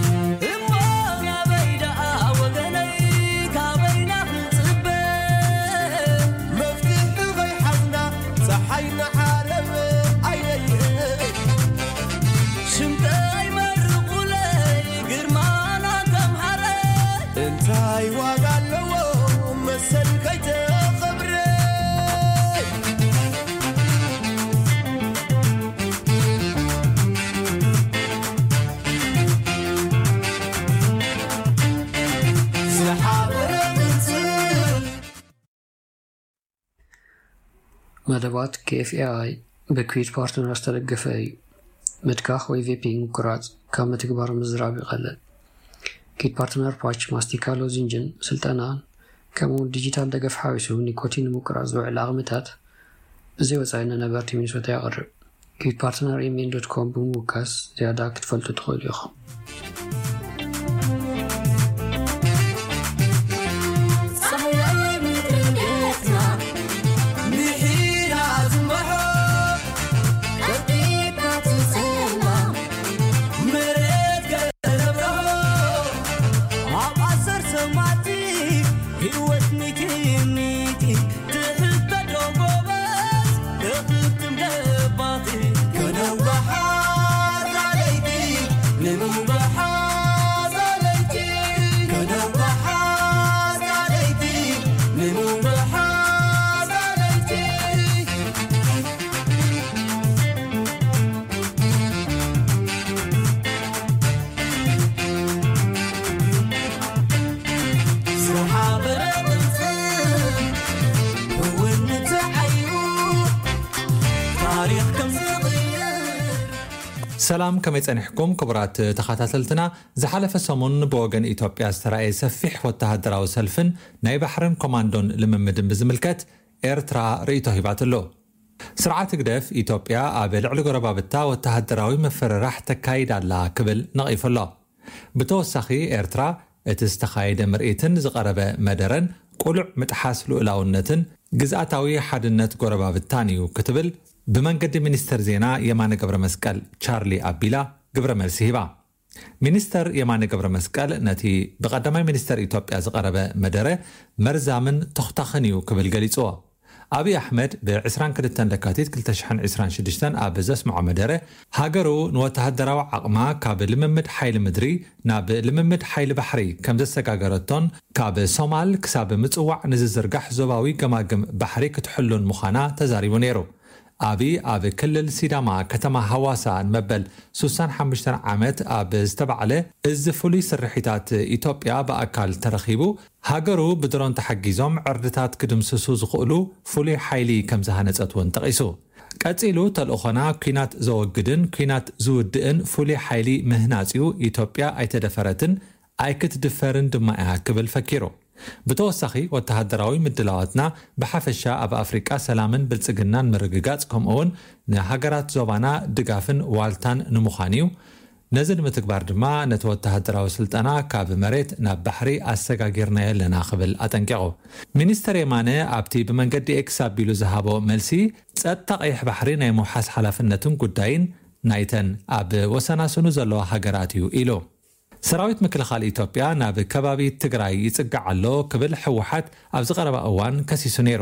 مدبات KFAI بكويت بارتنر استلقف أي متكاخ ويفيبينج كرات كم تكبر مزرعة بغلل كيت بارتنر باتش ماستيكالو زنجن سلطنان كمو ديجيتال دقف حاوسو نيكوتين مكراز ذو العغمتات بزي وزاينا نبرتي من سوتي أغرب كيت بارتنر email.com بموكاس زيادة كتفلتو تدخل يخم صحاب رمضان هو ታሪክ ከም ሰላም ከመይ ጸኒሕኩም ክቡራት ተኸታተልትና ዝሓለፈ ሰሙን ብወገን ኢትዮጵያ ዝተራእየ ሰፊሕ ወተሃደራዊ ሰልፍን ናይ ባሕርን ኮማንዶን ልምምድን ብዝምልከት ኤርትራ ርእይቶ ሂባትሎ ስርዓት ግደፍ ኢትዮጵያ ኣብ ልዕሊ ጎረባብታ ወተሃደራዊ መፈረራሕ ተካይድ ኣላ ክብል ነቒፈሎ ብተወሳኺ ኤርትራ እቲ ዝተኻየደ ምርኢትን ዝቐረበ መደረን ቁሉዕ ምጥሓስ ልኡላውነትን ግዝኣታዊ ሓድነት ጎረባብታን እዩ ክትብል ብመንገዲ ሚኒስተር ዜና የማነ ገብረ መስቀል ቻርሊ ኣቢላ ግብረ መልሲ ሂባ ሚኒስተር የማነ ገብረ መስቀል ነቲ ብቀዳማይ ሚኒስተር ኢትዮጵያ ዝቐረበ መደረ መርዛምን ተኽታኽን እዩ ክብል ገሊጽዎ አብይ አሕመድ ብ22 ለካቲት 2026 ኣብ ዘስምዖ መደረ ሃገሩ ንወተሃደራዊ ዓቕማ ካብ ልምምድ ሓይሊ ምድሪ ናብ ልምምድ ሓይሊ ባሕሪ ከም ዘሰጋገረቶን ካብ ሶማል ክሳብ ምጽዋዕ ንዝዝርጋሕ ዞባዊ ገማግም ባሕሪ ክትሕሉን ምዃና ተዛሪቡ ነይሩ አብይ ኣብ ክልል ሲዳማ ከተማ ሐዋሳ ንመበል 65 ዓመት ኣብ ዝተባዕለ እዚ ፍሉይ ስርሒታት ኢትዮጵያ በአካል ተረኺቡ ሃገሩ ብድሮን ተሐጊዞም ዕርድታት ክድምስሱ ዝኽእሉ ፍሉይ ሓይሊ ከም ዝሃነጸትውን ተቒሱ ቀጺሉ ተልእኾና ኩናት ዘወግድን ኩናት ዝውድእን ፍሉይ ሓይሊ ምህናጽዩ ኢትዮጵያ ኣይተደፈረትን ኣይክትድፈርን ድማ እያ ክብል ፈኪሩ ብተወሳኺ ወተሃደራዊ ምድላዋትና ብሓፈሻ ኣብ ኣፍሪቃ ሰላምን ብልጽግናን ምርግጋጽ ከምኡውን ንሃገራት ዞባና ድጋፍን ዋልታን ንምዃን እዩ ነዚ ንምትግባር ድማ ነቲ ወተሃደራዊ ስልጠና ካብ መሬት ናብ ባሕሪ ኣሰጋጊርናዮ ኣለና ክብል ኣጠንቂቑ ሚኒስተር የማነ ኣብቲ ብመንገዲ ኤክስ ኣቢሉ ዝሃቦ መልሲ ጸጥታ ቀይሕ ባሕሪ ናይ ምውሓስ ሓላፍነትን ጉዳይን ናይተን ኣብ ወሰናስኑ ዘለዋ ሃገራት እዩ ኢሉ ሰራዊት ምክልኻል ኢትዮጵያ ናብ ከባቢ ትግራይ ይጽጋዕ ኣሎ ክብል ሕወሓት ኣብ ዝቐረበ እዋን ከሲሱ ነይሩ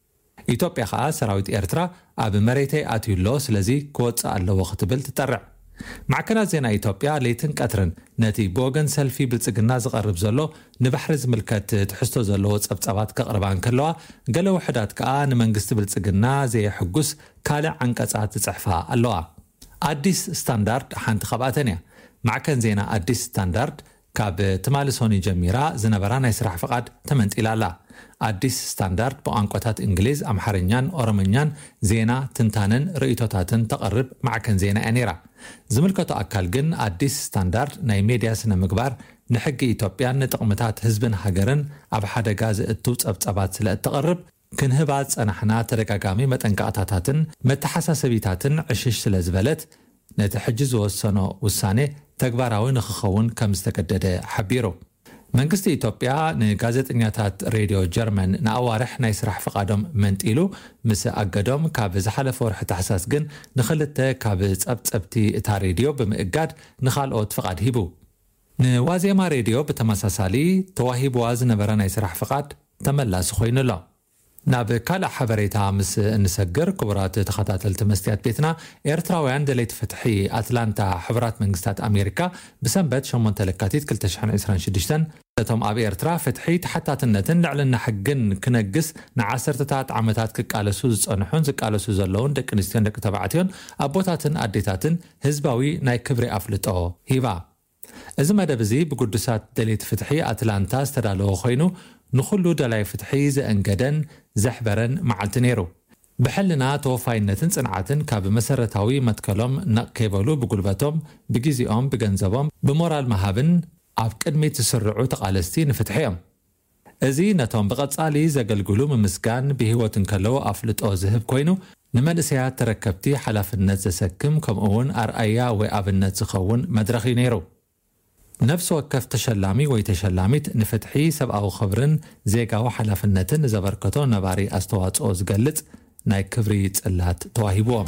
ኢትዮጵያ ከዓ ሰራዊት ኤርትራ ኣብ መሬተይ ኣትዩሎ ስለዚ ክወፅእ ኣለዎ ክትብል ትጠርዕ ማዕከናት ዜና ኢትዮጵያ ለይትን ቀትርን ነቲ ብወገን ሰልፊ ብልጽግና ዝቐርብ ዘሎ ንባሕሪ ዝምልከት ትሕዝቶ ዘለዎ ጸብጻባት ከቕርባን ከለዋ ገለ ውሕዳት ከዓ ንመንግስቲ ብልጽግና ዘየሕጉስ ካልእ ዓንቀጻት ዝጽሕፋ ኣለዋ ኣዲስ ስታንዳርድ ሓንቲ ኸብኣተን እያ معكن زينا أديس ستاندرد كاب تمالسوني جميرا زنبرا ناي سرح فقاد تمنتيلا لا أديس ستاندرد بأنقوتات إنجليز أمحرنيان أورمنيان زينا تنتانن رئيتوتاتن تقرب معكن زينا أنيرا زملكتو أكال جن أديس ستاندرد ناي ميديا سنة مقبار نحقي إثيوبيان نتقمتات حزبن هاجرن أب حدا غاز التوت أبصابات سلا تقرب كنهبات أنحنا تركاقامي متنقاطاتاتن متحساسبيتاتن عشش سلا زبلت نتحجز وسنو وسانه تكباراوي نخخون كم استكدد حبيرو منغست ኢትዮጵያ ንጋዜጠኛታት ሬድዮ ጀርመን ንኣዋርሕ ናይ ስራሕ ፍቃዶም መንጢሉ ምስ ኣገዶም ካብ ዝሓለፈ ወርሒ ተሓሳስ ግን ንኽልተ ካብ ጸብጸብቲ እታ ሬድዮ ብምእጋድ ንኻልኦት ፍቃድ ሂቡ ንዋዜማ ሬድዮ ብተመሳሳሊ ተዋሂብዋ ዝነበረ ናይ ስራሕ ፍቃድ ተመላሲ ኮይኑሎ ናብ ካልእ ሓበሬታ ምስ እንሰግር ክቡራት ተኸታተልቲ መስትያት ቤትና ኤርትራውያን ደለይቲ ፍትሒ ኣትላንታ ሕብራት መንግስታት ኣሜሪካ ብሰንበት 8 ለካቲት 2026 እቶም ኣብ ኤርትራ ፍትሒ ተሓታትነትን ልዕልና ሕግን ክነግስ ንዓሰርተታት ዓመታት ክቃለሱ ዝጸንሑን ዝቃለሱ ዘለውን ደቂ ኣንስትዮን ደቂ ተባዕትዮን ኣቦታትን ኣዴታትን ህዝባዊ ናይ ክብሪ ኣፍልጦ ሂባ እዚ መደብ እዚ ብቅዱሳት ደለይቲ ፍትሒ ኣትላንታ ዝተዳለወ ኮይኑ ንኹሉ ደላይ ፍትሒ ዘእንገደን ዘሕበረን መዓልቲ ነይሩ ብሕልና ተወፋይነትን ጽንዓትን ካብ መሰረታዊ መትከሎም ነቅከይበሉ ብጉልበቶም ብግዚኦም ብገንዘቦም ብሞራል መሃብን ኣብ ቅድሚት ዝስርዑ ተቃለስቲ ንፍትሒ እዮም እዚ ነቶም ብቐጻሊ ዘገልግሉ ምምስጋን ብህይወትን ከለው ኣፍልጦ ዝህብ ኮይኑ ንመንእሰያት ተረከብቲ ሓላፍነት ዘሰክም ከምኡውን ኣርኣያ ወይ ኣብነት ዝኸውን መድረኽ ነይሩ نفس وكف تشلامي ويتشلاميت نفتحي سبعة خبرن زيقاو حلافنتن زبركتو نباري استوات اوز قلت ناي كفري تسلات تواهيبوهم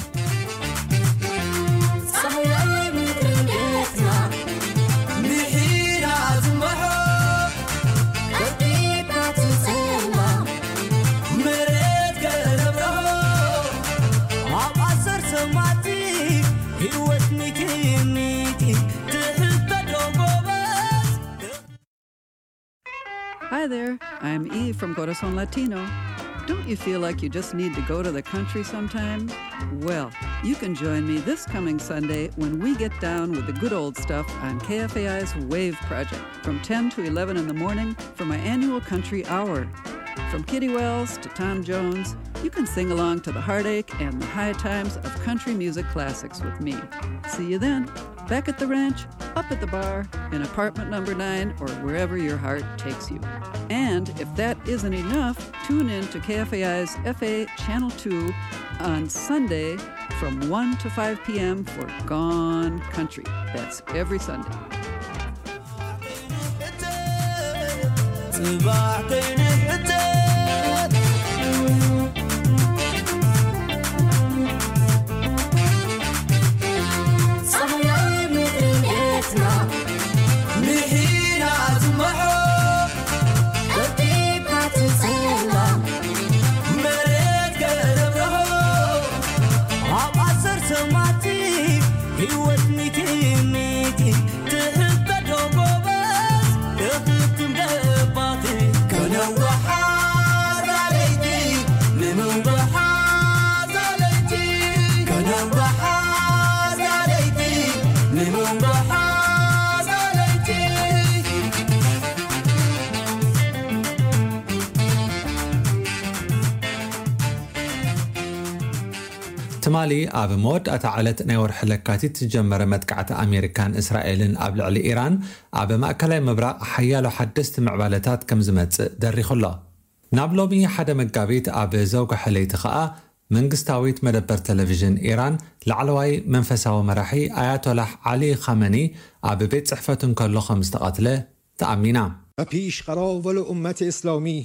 Hi there, I'm Eve from Corazon Latino. Don't you feel like you just need to go to the country sometime? Well, you can join me this coming Sunday when we get down with the good old stuff on KFAI's Wave Project from 10 to 11 in the morning for my annual Country Hour. From Kitty Wells to Tom Jones, you can sing along to the heartache and the high times of country music classics with me. See you then, back at the ranch, up at the bar, in apartment number 9, or wherever your heart takes you. And if that isn't enough, tune in to KFAI's FA Channel 2 on Sunday from 1 to 5 p.m. for Gone Country. That's every Sunday. ትማሊ ኣብ መወዳእታ ዓለት ናይ ወርሒ ለካቲት ዝጀመረ መጥቃዕቲ ኣሜሪካን እስራኤልን ኣብ ልዕሊ ኢራን ኣብ ማእከላይ ምብራቕ ሓያሎ ሓደስቲ ምዕባለታት ከም ዝመጽእ ደሪኹሎ ናብ ሎሚ ሓደ መጋቢት ኣብ ዘውጋ ሕለይቲ ኸኣ መንግስታዊት መደበር ቴሌቪዥን ኢራን ላዕለዋይ መንፈሳዊ መራሒ ኣያቶላህ ዓሊ ኻመኒ ኣብ ቤት ጽሕፈቱ እንከሎ ከም ዝተቐትለ ተኣሚና پیش قراول امت اسلامی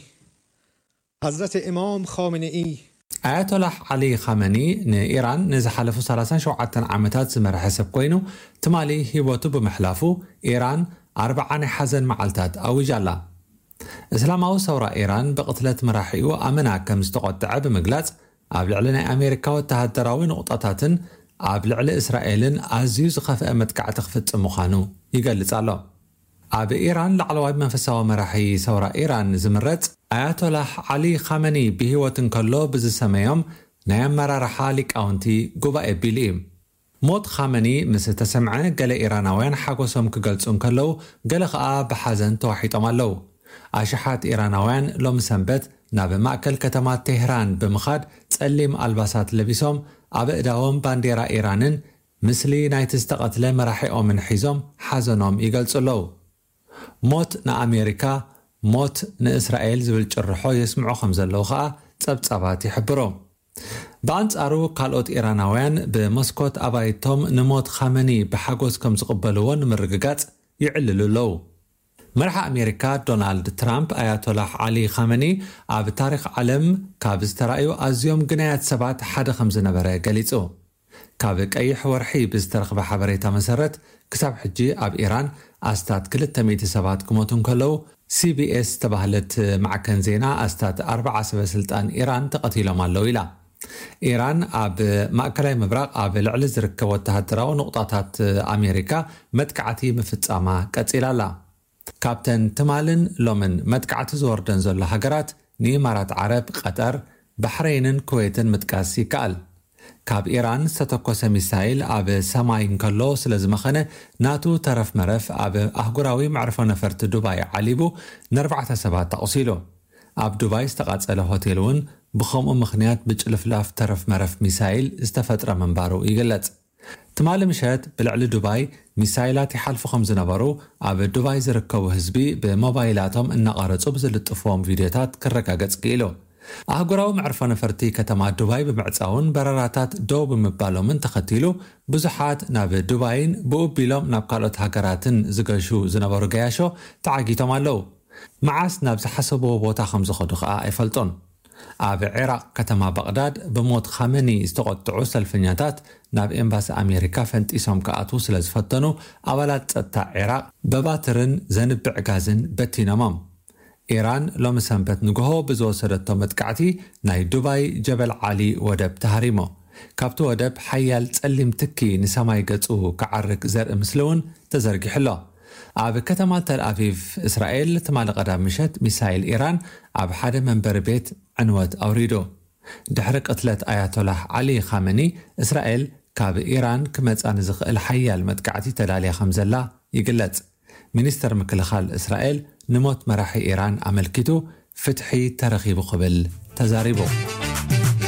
حضرت امام خامنه‌ای ኣያቶላህ ዓሊ ኻመኒ ንኢራን ንዝሓለፉ 37 ዓመታት ዝመርሐ ሰብ ኮይኑ ትማሊ ሂወቱ ብምሕላፉ ኢራን 40 ናይ ሓዘን መዓልታት ኣውጃላ እስላማዊ ሰውራ ኢራን ብቕትለት መራሒኡ ኣመና ከም ዝተቆጥዐ ብምግላጽ ኣብ ልዕሊ ናይ ኣሜሪካ ወተሃደራዊ ንቑጣታትን ኣብ ልዕሊ እስራኤልን ኣዝዩ ዝኸፍአ መጥቃዕቲ ክፍጽም ምዃኑ ይገልጽ ኣሎ ኣብ ኢራን ላዕለዋይ መንፈሳዊ መራሒ ሰውራ ኢራን ዝምረጽ ኣያቶላህ ዓሊ ኻመኒ ብሂወት እንከሎ ብዝሰመዮም ናይ ኣመራርሓ ሊቃውንቲ ጉባኤ ቢልኢ ሞት ኻመኒ ምስ ተሰምዐ ገለ ኢራናውያን ሓጎሶም ክገልጹ እንከለዉ ገለ ኸኣ ብሓዘን ተዋሒጦም ኣለዉ ኣሽሓት ኢራናውያን ሎሚ ሰንበት ናብ ማእከል ከተማ ቴህራን ብምኻድ ጸሊም ኣልባሳት ለቢሶም ኣብ እዳዎም ባንዴራ ኢራንን ምስሊ ናይቲ ዝተቐትለ መራሒኦምን ሒዞም ሓዘኖም ይገልጹ ኣለዉ ሞት ንኣሜሪካ ሞት ንእስራኤል ዝብል ጭርሖ የስምዑ ከም ዘለዉ ኸኣ ጸብጻባት ይሕብሮ ብኣንጻሩ ካልኦት ኢራናውያን ብመስኮት ኣባይቶም ንሞት ኻመኒ ብሓጎስ ከም ዝቕበልዎ ንምርግጋጽ ይዕልሉ ኣለዉ መራሒ ኣሜሪካ ዶናልድ ትራምፕ ኣያቶላህ ዓሊ ኻመኒ ኣብ ታሪኽ ዓለም ካብ ዝተረኣዩ ኣዝዮም ግናያት ሰባት ሓደ ከም ዝነበረ ገሊጹ ካብ ቀይሕ ወርሒ ብዝተረኽበ ሓበሬታ መሰረት ክሳብ ሕጂ ኣብ ኢራን ኣስታት 200 ሰባት ክሞቱ እንከለዉ CBS ተባህለት ማዕከን ዜና ኣስታት 40 ሰበስልጣን ኢራን ተቐቲሎም ኣለዉ ኢላ ኢራን ኣብ ማእከላይ ምብራቕ ኣብ ልዕሊ ዝርከብ ወተሃደራዊ ንቑጣታት ኣሜሪካ መጥቃዕቲ ምፍጻማ ቀጺላ ኣላ ካብተን ትማልን ሎምን መጥቃዕቲ ዝወርደን ዘሎ ሃገራት ንኢማራት ዓረብ ቀጠር ባሕረይንን ኩዌትን ምጥቃስ ይከኣል ካብ ኢራን ዝተተኮሰ ሚሳይል ኣብ ሰማይ እንከሎ ስለ ዝመኸነ ናቱ ተረፍ መረፍ ኣብ ኣህጉራዊ መዕርፎ ነፈርቲ ዱባይ ዓሊቡ ን4 ሰባት ተቑሲሉ ኣብ ዱባይ ዝተቓጸለ ሆቴል እውን ብኸምኡ ምኽንያት ብጭልፍላፍ ተረፍ መረፍ ሚሳይል ዝተፈጥረ መንባሩ ይግለጽ ትማሊ ምሸት ብልዕሊ ዱባይ ሚሳይላት ይሓልፉ ከም ዝነበሩ ኣብ ዱባይ ዝርከቡ ህዝቢ ብሞባይላቶም እናቐረጹ ብዝልጥፍዎም ቪድዮታት ክረጋገጽ ክኢሉ ኣህጉራዊ መዕርፎ ነፈርቲ ከተማ ዱባይ ብምዕጻውን በረራታት ደው ብምባሎምን ተኸቲሉ ብዙሓት ናብ ዱባይን ብኡቢሎም ናብ ካልኦት ሃገራትን ዝገሹ ዝነበሩ ገያሾ ተዓጊቶም ኣለዉ መዓስ ናብ ዝሓሰብዎ ቦታ ከም ዝኸዱ ኸኣ ኣይፈልጦን ኣብ ዕራቕ ከተማ በቕዳድ ብሞት ኻመኒ ዝተቆጥዑ ሰልፈኛታት ናብ ኤምባሲ ኣሜሪካ ፈንጢሶም ከኣትዉ ስለ ዝፈተኑ ኣባላት ጸጥታ ዕራቕ በባትርን ዘንብዕ ጋዝን በቲኖሞም ኢራን ሎሚ ሰንበት ንግሆ ብዝወሰደቶ መጥቃዕቲ ናይ ዱባይ ጀበል ዓሊ ወደብ ተሃሪሞ ካብቲ ወደብ ሓያል ጸሊም ትኪ ንሰማይ ገጹ ክዓርግ ዘርኢ ምስሊ እውን ተዘርጊሕሎ ኣብ ከተማ ተልኣቪቭ እስራኤል ትማሊ ቀዳም ምሸት ሚሳይል ኢራን ኣብ ሓደ መንበሪ ቤት ዕንወት ኣውሪዱ ድሕሪ ቅትለት ኣያቶላህ ዓሊ ኻመኒ እስራኤል ካብ ኢራን ክመጻ ንዝኽእል ሓያል መጥቃዕቲ ተዳልያ ከም ዘላ ይግለጽ ሚኒስተር ምክልኻል እስራኤል ንሞት መራሒ ኢራን ኣመልኪቱ ፍትሒ ተረኺቡ ክብል ተዛሪቡ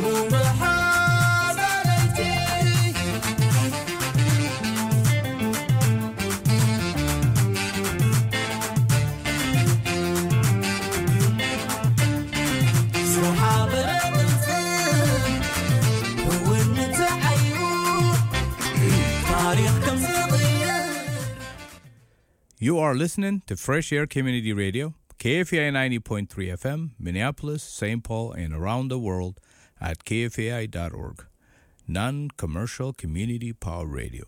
You are listening to Fresh Air Community Radio, KFAI 90.3 FM, Minneapolis, St. Paul, and around the world at kfai.org. Non-commercial community power radio.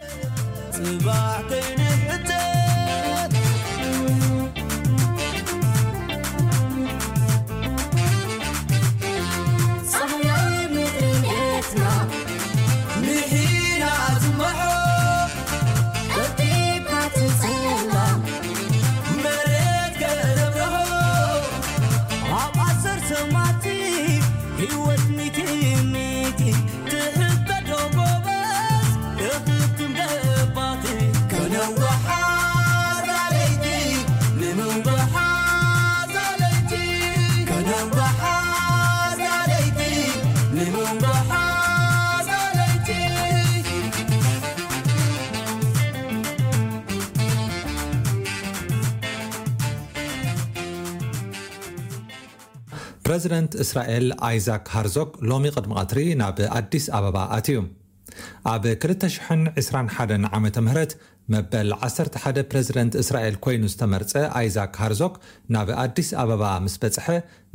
ፕሬዚደንት እስራኤል አይዛክ ሃርዞግ ሎሚ ቅድሚ ቀትሪ ናብ ኣዲስ ኣበባ ኣትዩ ኣብ 2021 ዓመተ ምህረት መበል 11 ፕሬዚደንት እስራኤል ኮይኑ ዝተመርፀ አይዛክ ሃርዞግ ናብ ኣዲስ ኣበባ ምስ በጽሐ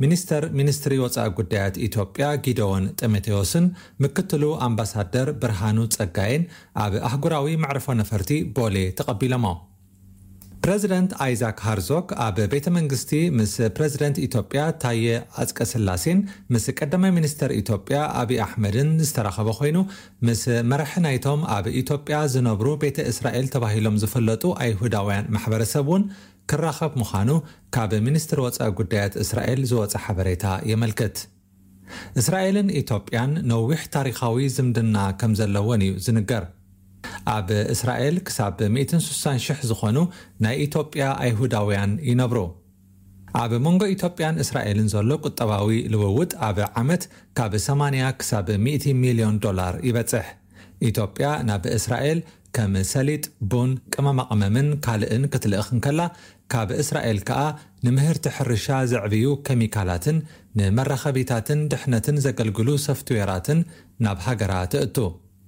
ሚኒስትሪ ወፃኢ ጉዳያት ኢትዮጵያ ጊደዎን ጢሞቴዎስን ምክትሉ ኣምባሳደር ብርሃኑ ጸጋይን ኣብ ኣህጉራዊ መዕርፎ ነፈርቲ ቦሌ ተቐቢሎሞ ፕሬዚደንት አይዛክ ሃርዞግ ኣብ ቤተ መንግስቲ ምስ ፕሬዚደንት ኢትዮጵያ ታየ አጽቀሥላሴን ምስ ቀዳማይ ሚኒስተር ኢትዮጵያ አብይ አሕመድን ዝተራኸበ ኮይኑ ምስ መራሒ ናይቶም ኣብ ኢትዮጵያ ዝነብሩ ቤተ እስራኤል ተባሂሎም ዝፍለጡ አይሁዳውያን ማሕበረሰቡን ክራኸብ ምዃኑ ካብ ሚኒስትር ወፃኢ ጉዳያት እስራኤል ዝወፀ ሓበሬታ የመልክት እስራኤልን ኢትዮጵያን ነዊሕ ታሪኻዊ ዝምድና ከም ዘለወን እዩ ዝንገር ኣብ እስራኤል ክሳብ 160,000 ዝኾኑ ናይ ኢትዮጵያ አይሁዳውያን ይነብሩ ኣብ መንጎ ኢትዮጵያን እስራኤልን ዘሎ ቁጠባዊ ልውውጥ ኣብ ዓመት ካብ 80 ክሳብ 100 ሚሊዮን ዶላር ይበጽሕ ኢትዮጵያ ናብ እስራኤል ከም ሰሊጥ ቡን ቅመማቅመምን ካልእን ክትልእኽ እንከላ ካብ እስራኤል ከዓ ንምህርቲ ሕርሻ ዘዕብዩ ኬሚካላትን ንመራኸቢታትን ድሕነትን ዘገልግሉ ሶፍትዌራትን ናብ ሃገራ ትእቱ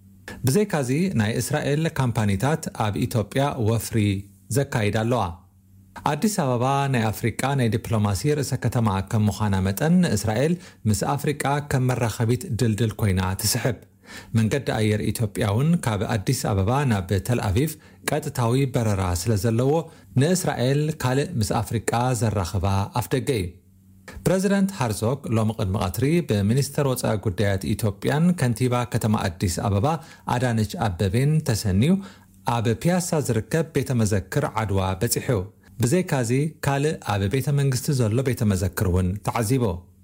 ብዘይካዚ ናይ እስራኤል ካምፓኒታት ኣብ ኢትዮጵያ ወፍሪ ዘካይድ ኣለዋ ኣዲስ ኣበባ ናይ ኣፍሪቃ ናይ ዲፕሎማሲ ርእሰ ከተማ ከም ምዃና መጠን እስራኤል ምስ ኣፍሪቃ ከም መራኸቢት ድልድል ኮይና ትስሕብ መንገዲ ኣየር ኢትዮጵያውን ካብ ኣዲስ ኣበባ ናብ ተልኣቪቭ ቀጥታዊ በረራ ስለ ዘለዎ ንእስራኤል ካልእ ምስ ኣፍሪቃ ዘራኽባ ኣፍደገ እዩ ፕሬዚደንት ሃርዞግ ሎሚ ቅድሚ ቀትሪ ብሚኒስተር ወፃኢ ጉዳያት ኢትዮጵያን ከንቲባ ከተማ ኣዲስ ኣበባ ኣዳነች ኣበቤን ተሰኒዩ ኣብ ፒያሳ ዝርከብ ቤተ መዘክር ዓድዋ በፂሑ ብዘይካዚ ካልእ ኣብ ቤተ መንግስቲ ዘሎ ቤተ መዘክር እውን ተዓዚቦ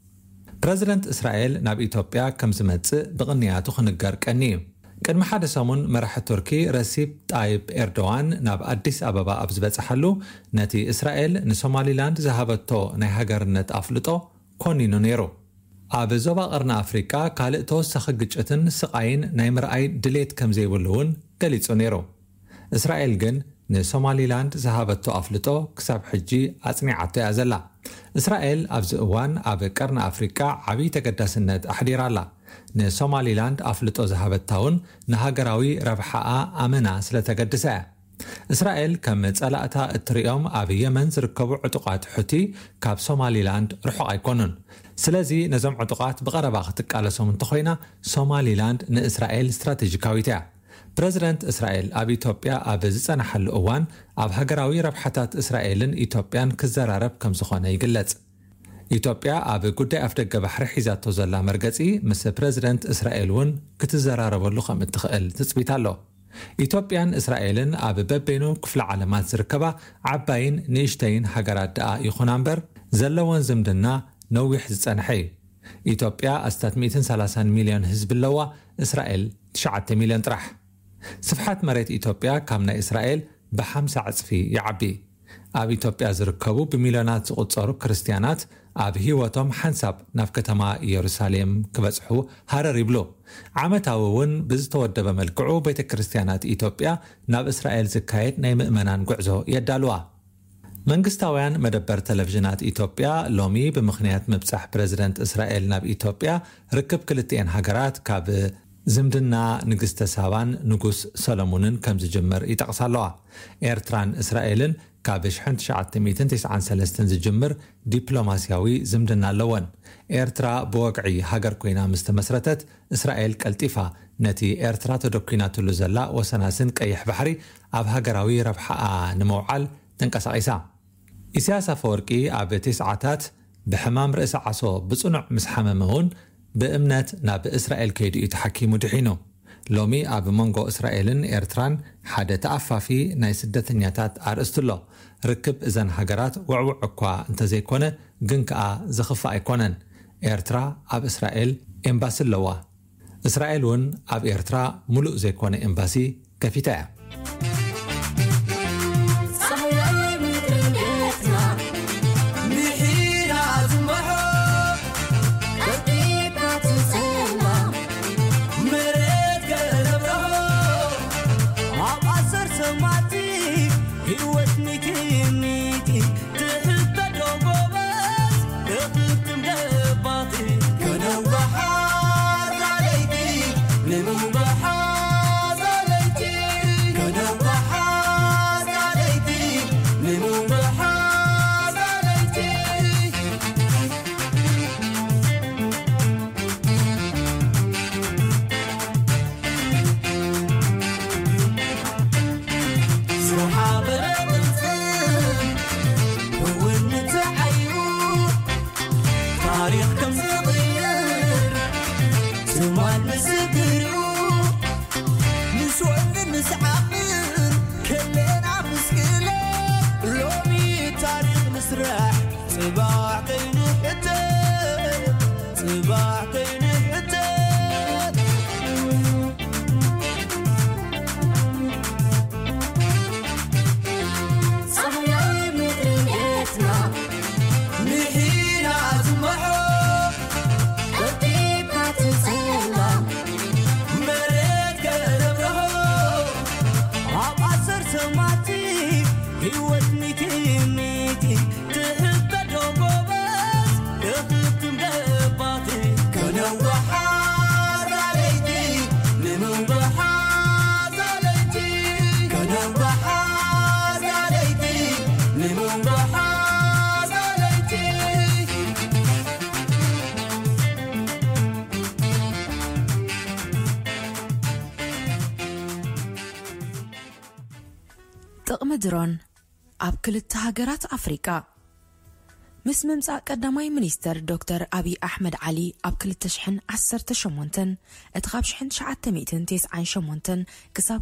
ፕሬዚደንት እስራኤል ናብ ኢትዮጵያ ከም ዝመጽእ ብቕንያቱ ክንገር ቀኒ እዩ ቅድሚ ሓደ ሰሙን መራሒ ቱርኪ ረሲፕ ጣይብ ኤርዶዋን ናብ ኣዲስ ኣበባ ኣብ ዝበጽሐሉ ነቲ እስራኤል ንሶማሊላንድ ዝሃበቶ ናይ ሃገርነት ኣፍልጦ ኮኒኑ ነይሩ ኣብ ዞባ ቀርኒ ኣፍሪቃ ካልእ ተወሳኺ ግጭትን ስቃይን ናይ ምርኣይ ድሌት ከም ዘይብሉ እውን ገሊጹ ነይሩ እስራኤል ግን ንሶማሊላንድ ዝሃበቶ ኣፍልጦ ክሳብ ሕጂ ኣጽኒዓቶ እያ ዘላ እስራኤል ኣብዚ እዋን ኣብ ቀርኒ ኣፍሪቃ ዓብይ ተገዳስነት ኣሕዲራላ ንሶማሊላንድ ኣፍልጦ ዝሃበታውን ንሃገራዊ ረብሓኣ ኣመና ስለተገድሰ እስራኤል ከም ጸላእታ እትሪኦም ኣብ የመን ዝርከቡ ዕጡቃት ሕቲ ካብ ሶማሊላንድ ርሑቕ ኣይኮኑን ስለዚ ነዞም ዕጡቃት ብቐረባ ክትቃለሶም እንተኾይና ሶማሊላንድ ንእስራኤል ስትራቴጂካዊት እያ ፕሬዚደንት እስራኤል ኣብ ኢትዮጵያ ኣብ ዝጸናሐሉ እዋን ኣብ ሃገራዊ ረብሓታት እስራኤልን ኢትዮጵያን ክዘራረብ ከም ዝኾነ ይግለጽ ኢትዮጵያ ኣብ ጉዳይ ኣፍደገ ባሕሪ ሒዛቶ ዘላ መርገጺ ምስ ፕሬዚደንት እስራኤል እውን ክትዘራረበሉ ከም እትኽእል ትጽቢት ኣሎ ኢትዮጵያን እስራኤልን ኣብ በበይኑ ክፍለ ዓለማት ዝርከባ ዓባይን ንእሽተይን ሃገራት ደኣ ይኹና እምበር ዘለወን ዝምድና ነዊሕ ዝጸንሐ እዩ ኢትዮጵያ ኣስታት 130 ሚልዮን ህዝቢ ኣለዋ እስራኤል 9 ሚልዮን ጥራሕ ስፍሓት መሬት ኢትዮጵያ ካብ ናይ እስራኤል ብ50 ዕጽፊ ይዓቢ ኣብ ኢትዮጵያ ዝርከቡ ብሚልዮናት ዝቑጸሩ ክርስቲያናት ኣብ ህይወቶም ሓንሳብ ናብ ከተማ ኢየሩሳሌም ክበጽሑ ሃረር ይብሉ። ዓመታዊ እውን ብዝተወደበ መልክዑ ቤተ ክርስቲያናት ኢትዮጵያ ናብ እስራኤል ዝካየድ ናይ ምእመናን ጉዕዞ የዳልዋ። መንግስታውያን መደበር ቴሌቪዥናት ኢትዮጵያ ሎሚ ብምኽንያት ምብጻሕ ፕረዚደንት እስራኤል ናብ ኢትዮጵያ ርክብ ክልቲአን ሃገራት ካብ ዝምድና ንግስተ ሳባን ንጉስ ሰሎሞንን ከም ዝጅምር ይጠቕሳ ኣለዋ። ኤርትራን እስራኤልን ካብ 1993 ዝጅምር ዲፕሎማስያዊ ዝምድና ኣለወን። ኤርትራ ብወግዒ ሃገር ኮይና ምስ ተመስረተት እስራኤል ቀልጢፋ ነቲ ኤርትራ ተደኪናትሉ ዘላ ወሰናስን ቀይሕ ባሕሪ ኣብ ሃገራዊ ረብሓኣ ንምውዓል ተንቀሳቒሳ። ኢሳያስ አፈወርቂ ኣብ 90ታት ብሕማም ርእሲ ዓሶ ብጽኑዕ ምስ ሓመመ እውን ብእምነት ናብ እስራኤል ከይዱ እዩ ተሓኪሙ ድሒኑ። ሎሚ ኣብ መንጎ እስራኤልን ኤርትራን ሓደ ተኣፋፊ ናይ ስደተኛታት ኣርእስቲ ኣሎ። ርክብ እዘን ሃገራት ውዕውዕ እኳ እንተዘይኮነ ግን ከኣ ዝኽፋእ ኣይኮነን። ኤርትራ ኣብ እስራኤል ኤምባሲ ኣለዋ። እስራኤል እውን ኣብ ኤርትራ ሙሉእ ዘይኮነ ኤምባሲ ከፊታ እያ። ጥቕሚ ድሮን ኣብ ክልተ ሃገራት ኣፍሪቃ ምስ ምምጻእ ቀዳማይ ሚኒስተር ዶክተር አብይ አሕመድ ዓሊ ኣብ 2018 እቲ ካብ 1998 ክሳብ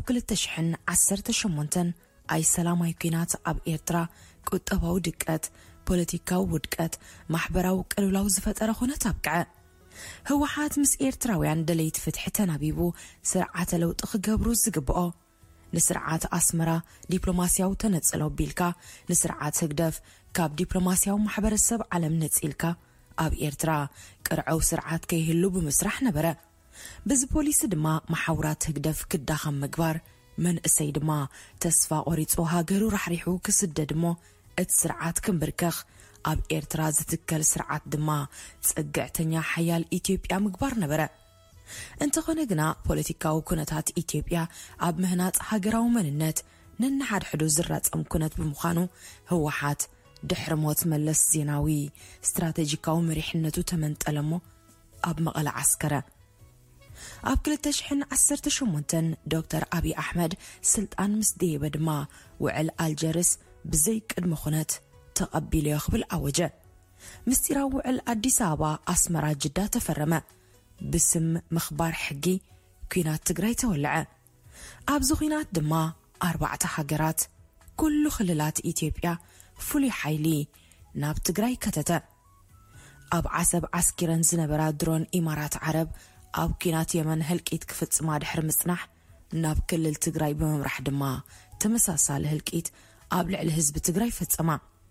2018 ኣይ ሰላማዊ ኩናት ኣብ ኤርትራ ቁጠባዊ ድቀት ፖለቲካዊ ውድቀት ማሕበራዊ ቅልውላው ዝፈጠረ ኩነት ኣብቅዐ ህወሓት ምስ ኤርትራውያን ደለይቲ ፍትሒ ተናቢቡ ስርዓተ ለውጢ ክገብሩ ዝግብኦ ንስርዓት ኣስመራ ዲፕሎማስያዊ ተነጽለው ቢልካ ንስርዓት ህግደፍ ካብ ዲፕሎማስያዊ ማሕበረሰብ ዓለም ነጽልካ ኣብ ኤርትራ ቅርዓው ስርዓት ከይህሉ ብምስራሕ ነበረ ብዚ ፖሊሲ ድማ ማሕውራት ህግደፍ ክዳኸም ምግባር መንእሰይ ድማ ተስፋ ቆሪጹ ሃገሩ ራሕሪሑ ክስደድሞ እቲ ስርዓት ክንብርከኽ ኣብ ኤርትራ ዝትከል ስርዓት ድማ ጽግዕተኛ ሓያል ኢትዮጵያ ምግባር ነበረ እንተኾነ ግና ፖለቲካዊ ኩነታት ኢትዮጵያ ኣብ ምህናጽ ሃገራዊ መንነት ነንሓድሕዱ ዝራጸም ኩነት ብምዃኑ ህወሓት ድሕሪ ሞት መለስ ዜናዊ ስትራቴጂካዊ መሪሕነቱ ተመንጠለሞ ኣብ መቐለ ዓስከረ ኣብ 2018 ዶክተር አብይ አሕመድ ስልጣን ምስ ደየበ ድማ ውዕል አልጀርስ ብዘይ ቅድመ ኩነት ተቐቢሉ ይኽብል ኣወጀ ምስጢራዊ ውዕል አዲስ አበባ ኣስመራ ጅዳ ተፈረመ بسم مخبار حقي كينات تقرأي تولع أبزو خينات دما 4 حجرات كل خلالات إثيوبيا فولي حيلي ناب تقرأي كتتا أب عسب عسكرا زنبرا درون إمارات عرب أب كينات يمن هلكيت كفت ما دحر مسنح ناب كل التقرأي بممرح دما تمساسال هلكيت ኣብ ልዕሊ ህዝቢ ትግራይ ፈጸማ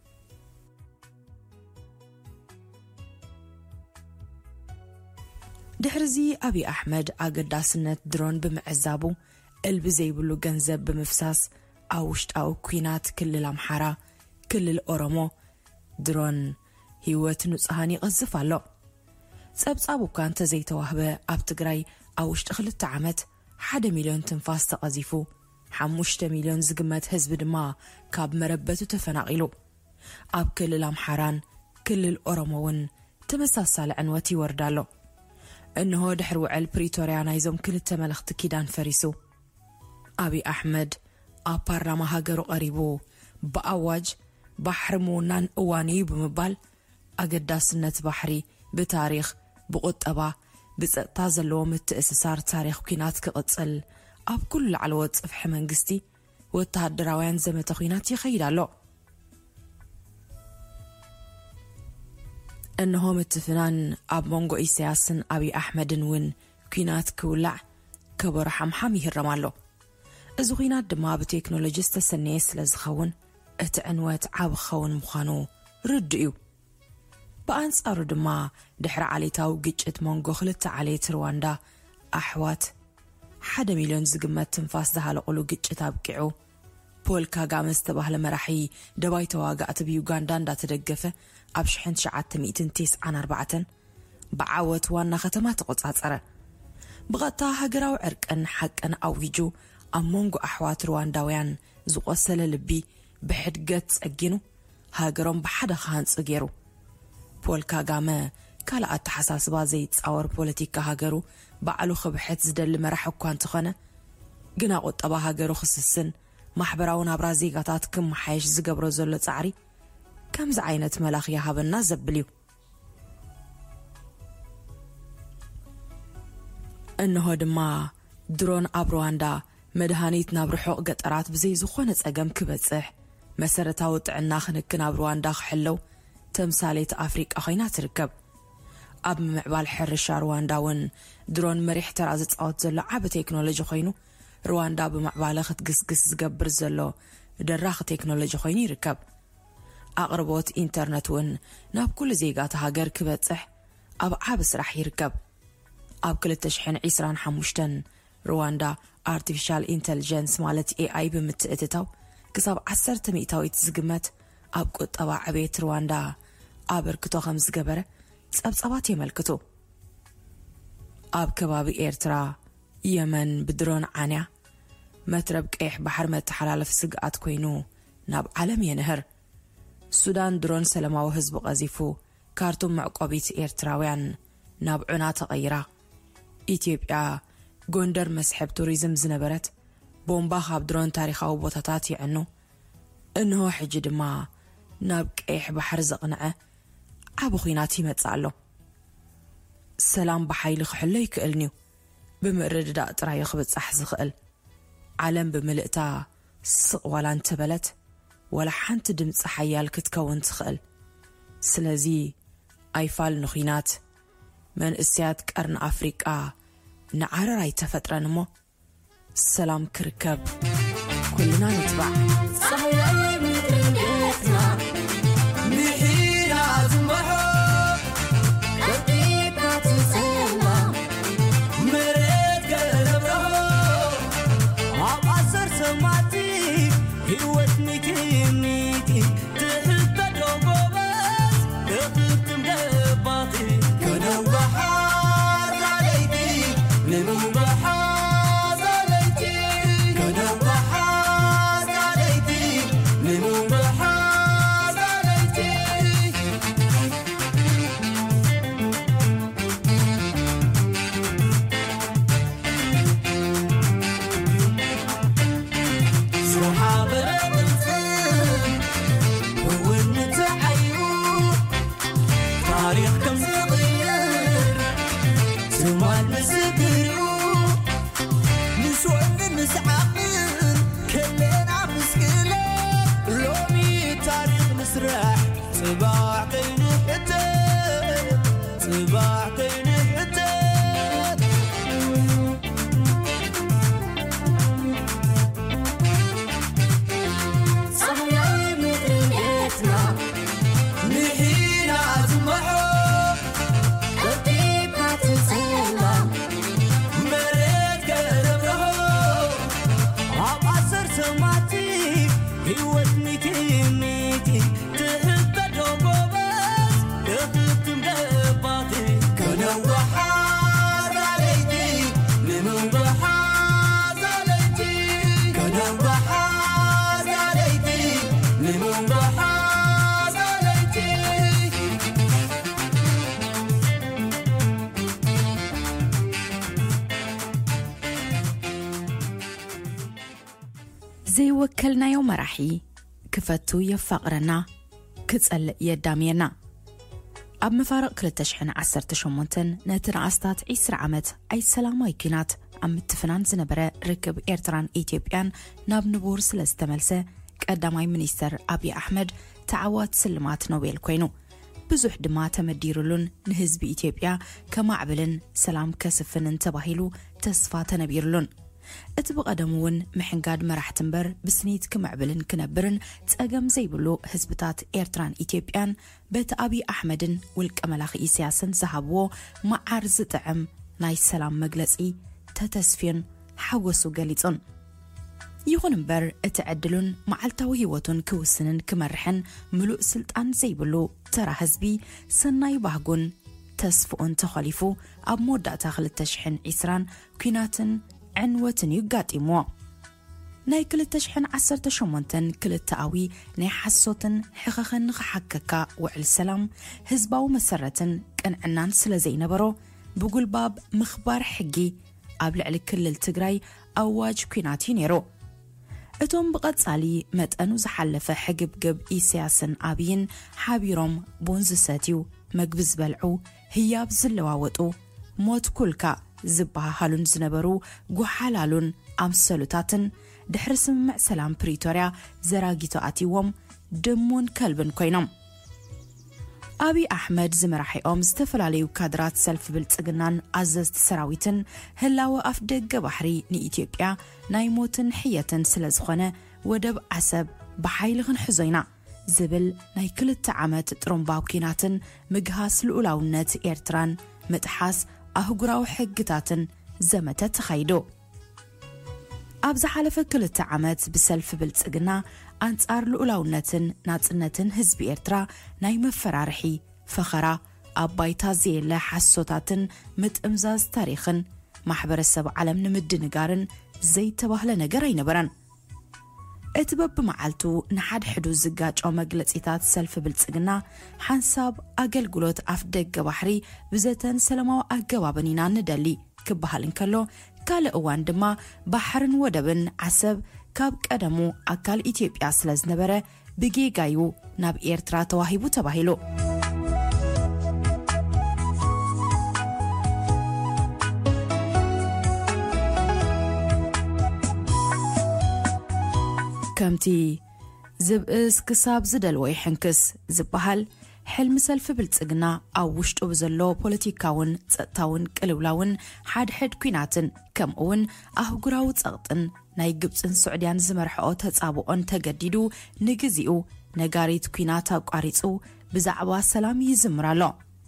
ድሕርዚ አብይ አሕመድ ኣገዳስነት ድሮን ብምዕዛቡ እልቢ ዘይብሉ ገንዘብ ብምፍሳስ ኣብ ውሽጣዊ ኩናት ክልል ኣምሓራ ክልል ኦሮሞ ድሮን ህይወት ንጹሃን ይቐዝፍ ኣሎ ጸብጻብ እኳ እንተዘይተዋህበ ኣብ ትግራይ ኣብ ውሽጢ 2 ዓመት 1 ሚልዮን ትንፋስ ተቐዚፉ 5 ሚልዮን ዝግመት ህዝቢ ድማ ካብ መረበቱ ተፈናቂሉ ኣብ ክልል ኣምሓራን ክልል ኦሮሞውን ተመሳሳሊ ዕንወት ይወርዳሎ እንሆ ድሕሪ ውዕል ፕሪቶሪያ ናይዞም ክልተ መልእኽቲ ኪዳን ፈሪሱ አብይ አሕመድ ኣብ ፓርላማ ሃገሩ ቀሪቡ በአዋጅ ባሕሪ ሙናን እዋንዩ ብምባል ኣገዳስነት ባሕሪ ብታሪኽ ብቁጠባ ብጸጥታ ዘለዎ ምትእስሳር ታሪኽ ኩናት ክቕጽል ኣብ ኩሉ ላዕለዎት ጽፍሒ መንግስቲ ወተሃደራውያን ዘመተ ኩናት ይኸይድ ኣሎ እንሆ ምትፍናን ኣብ መንጎ ኢሳያስን አብይ አሕመድን ውን ኩናት ክውላዕ ከበሮ ሓምሓም ይህረም ኣሎ እዚ ኩናት ድማ ብቴክኖሎጂ ዝተሰነየ ስለዝኸውን እቲ ዕንወት ዓብ ኸውን ምዃኑ ርድ እዩ በኣንጻሩ ድማ ድሕሪ ዓሌታዊ ግጭት መንጎ 2 ዓሌት ሩዋንዳ ኣሕዋት 1 ሚልዮን ዝግመት ትንፋስ ዝሃለቕሉ ግጭት ኣብቂዑ ፖል ካጋሜ ዝተባህለ መራሒ ደባይ ተዋጋእቲ ብዩጋንዳ እንዳተደገፈ ኣብ 1994 ብዓወት ዋና ከተማ ተቆጻጸረ ብቐጥታ ሃገራዊ ዕርቅን ሓቅን ኣውጁ ኣብ መንጎ ኣሕዋት ሩዋንዳውያን ዝቆሰለ ልቢ ብሕድገት ጸጊኑ ሃገሮም ብሓደ ክሃንጽ ገይሩ ፖል ካጋሜ ካልኣት ተሓሳስባ ዘይጻወር ፖለቲካ ሃገሩ ባዕሉ ክብሕት ዝደሊ መራሒ እኳ እንተኾነ ግና ቁጠባ ሃገሩ ክስስን ማሕበራዊ ናብራ ዜጋታት ክመሓየሽ ዝገብሮ ዘሎ ጻዕሪ ከምዚ ዓይነት መላኽ ይሃበና ዘብል እዩ እንሆ ድማ ድሮን ኣብ ሩዋንዳ መድሃኒት ናብ ርሑቕ ገጠራት ብዘይ ዝኾነ ጸገም ክበጽሕ መሰረታዊ ጥዕና ክንክን ኣብ ሩዋንዳ ክሕለው ተምሳሌት ኣፍሪቃ ኮይና ትርከብ ኣብ ምዕባል ሕርሻ ሩዋንዳ ውን ድሮን መሪሕ ተራ ዝጻወት ዘሎ ዓብ ቴክኖሎጂ ኮይኑ ሩዋንዳ ብምዕባለ ክትግስግስ ዝገብር ዘሎ ደራኺ ቴክኖሎጂ ኮይኑ ይርከብ ኣቕርቦት ኢንተርነት ውን ናብ ኩሉ ዜጋት ሃገር ክበጽሕ ኣብ ዓብ ስራሕ ይርከብ ኣብ 2025 ሩዋንዳ artificial intelligence ማለት AI ብምትእትታው ክሳብ 10 ሚእታዊት ዝግመት ኣብ ቁጠባ ዕቤት ሩዋንዳ ኣበርክቶ ከም ዝገበረ ጸብጻባት የመልክቱ ኣብ ከባቢ ኤርትራ የመን ብድሮን ዓንያ መትረብ ቀይሕ ባሕር መተሓላለፍ ስግኣት ኮይኑ ናብ ዓለም የንህር ሱዳን ድሮን ሰላማዊ ህዝቢ ቀዚፉ ካርቱም መዕቆቢት ኤርትራውያን ናብ ዑና ተቐይራ ኢትዮጵያ ጎንደር መስሕብ ቱሪዝም ዝነበረት ቦምባ ካብ ድሮን ታሪኻዊ ቦታታት ይዕኑ እንሆ ሕጂ ድማ ናብ ቀይሕ ባሕር ዘቕንዐ ዓብ ኩናት ይመጽእ ኣሎ ሰላም ብሓይሊ ክሕሎ ይክእልኒ ብምርድዳእ ጥራይ ክብጻሕ ዝኽእል ዓለም ብምልእታ ስቕ ዋላ እንተበለት ወላ ሓንቲ ድምፂ ሓያል ክትከውን ትኽእል ስለዚ ኣይፋል ንኹናት መንእስያት ቀርን ኣፍሪቃ ንዓረር ኣይተፈጥረን እሞ ሰላም ክርከብ ኩልና ንትባዕ صبر ዘይወከልናዮ መራሒ ክፈቱ የፋቅረና ክጸልእ የዳምየና ኣብ መፋረቕ 2018 ነቲ ንኣስታት 20 ዓመት ኣይሰላማዊ ኩናት ኣብ ምትፍናን ዝነበረ ርክብ ኤርትራን ኢትዮጵያን ናብ ንቡር ስለ ዝተመልሰ ቀዳማይ ሚኒስተር አብይ አሕመድ ተዓዋት ስልማት ኖቤል ኮይኑ ብዙሕ ድማ ተመዲሩሉን ንህዝቢ ኢትዮጵያ ከማዕብልን ሰላም ከስፍንን ተባሂሉ ተስፋ ተነቢሩሉን እቲ በቀደሙውን ምሕንጋድ መራሕትንበር ብስኒት ከማዕብልን ክነብርን ጸገም ዘይብሉ ህዝብታት ኤርትራን ኢትዮጵያን በቲ አብይ አሕመድን ውልቀ መላኺ ኢሳያስን ዝሃብዎ መዓር ዝጥዕም ናይ ሰላም መግለጺ ተተስፊን ሓጎሱ ገሊጹን ይኹን እምበር እቲ ዕድሉን መዓልታዊ ህይወቱን ክውስንን ክመርሕን ምሉእ ስልጣን ዘይብሉ ተራ ህዝቢ ሰናይ ባህጉን ተስፍኡን ተኸሊፉ ኣብ መወዳእታ 2020 ኩናትን ዕንወትን ይጋጢሞ ናይ 2018 ክልተኣዊ ናይ ሓሶትን ሕኸኽን ንኽሓከካ ውዕል ሰላም ህዝባዊ መሰረትን ቅንዕናን ስለ ዘይነበሮ ብጉልባብ ምኽባር ሕጊ ኣብ ልዕሊ ክልል ትግራይ ኣዋጅ ኩናት ነይሩ እቶም ብቐጻሊ መጠኑ ዝሓለፈ ሕግብግብ ኢሳያስን አብይን ሓቢሮም ቦንዝ ሰትዩ መግቢ ዝበልዑ ህያብ ዝለዋወጡ ሞት ኩልካ ዝባሃሉን ዝነበሩ ጉሓላሉን ኣምሰሉታትን ድሕሪ ስምምዕ ሰላም ፕሪቶሪያ ዘራጊቶ ኣትይዎም ድሙን ከልብን ኮይኖም አብይ አሕመድ ዝመራሒኦም ዝተፈላለዩ ካድራት ሰልፍ ብልጽግናን ኣዘዝቲ ሰራዊትን ህላወ ኣፍ ደገ ባሕሪ ንኢትዮጵያ ናይ ሞትን ሕየትን ስለ ዝኾነ ወደብ ዓሰብ ብሓይሊ ክንሕዞይና ዝብል ናይ 2 ዓመት ጥሩምባው ኩናትን ምግሃስ ልኡላውነት ኤርትራን ምጥሓስ ኣህጉራዊ ሕግታትን ዘመተ ተኻይዶ ኣብ ዝሓለፈ 2 ዓመት ብሰልፍ ብልጽግና አንጻር ልኡላውነትን ናጽነትን ህዝቢ ኤርትራ ናይ መፈራርሒ ፈኸራ ኣባይታ ዘየለ ሓሶታትን ምጥምዛዝ ታሪኽን ማሕበረሰብ ዓለም ንምድንጋርን ዘይተባህለ ነገር ኣይነበረን እቲ በብመዓልቱ ንሓድሕዱ ዝጋጮ መግለጺታት ሰልፍ ብልጽግና ሓንሳብ ኣገልግሎት ኣፍ ደገ ባሕሪ ብዘተን ሰላማዊ ኣገባብን ኢና ንደሊ ክበሃል እንከሎ ካልእ እዋን ድማ ባሕርን ወደብን ዓሰብ ካብ ቀደሙ ኣካል ኢትዮጵያ ስለ ዝነበረ ብጌጋዩ ናብ ኤርትራ ተዋሂቡ ተባሂሉ ከምቲ ዝብእስ ክሳብ ዝደልዎ ይሕንክስ ዝበሃል ሕልሚ ሰልፊ ብልጽግና ኣብ ውሽጡ ብዘሎ ፖለቲካውን ጸጥታውን ቅልውላውን ሓድሕድ ኩናትን ከምኡውን ኣህጉራዊ ጸቕጥን ናይ ግብፅን ሱዑድያን ዝመርሕኦ ተጻብኦን ተገዲዱ ንግዚኡ ነጋሪት ኩናት ኣቋሪጹ ብዛዕባ ሰላም ይዝምራሎ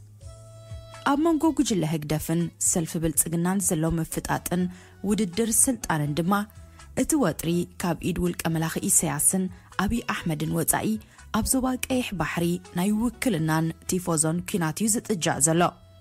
ኣብ መንጎ ጉጅለ ህግደፍን ሰልፊ ብልጽግናን ዘሎ ምፍጣጥን ውድድር ስልጣንን ድማ እቲ ወጥሪ ካብ ኢድ ውልቀ መላኺ ኢሳያስን አብይ አሕመድን ወጻኢ ኣብ ዞባ ቀይሕ ባሕሪ ናይ ውክልናን ቲፎዞን ኩናት እዩ ዝጥጃዕ ዘሎ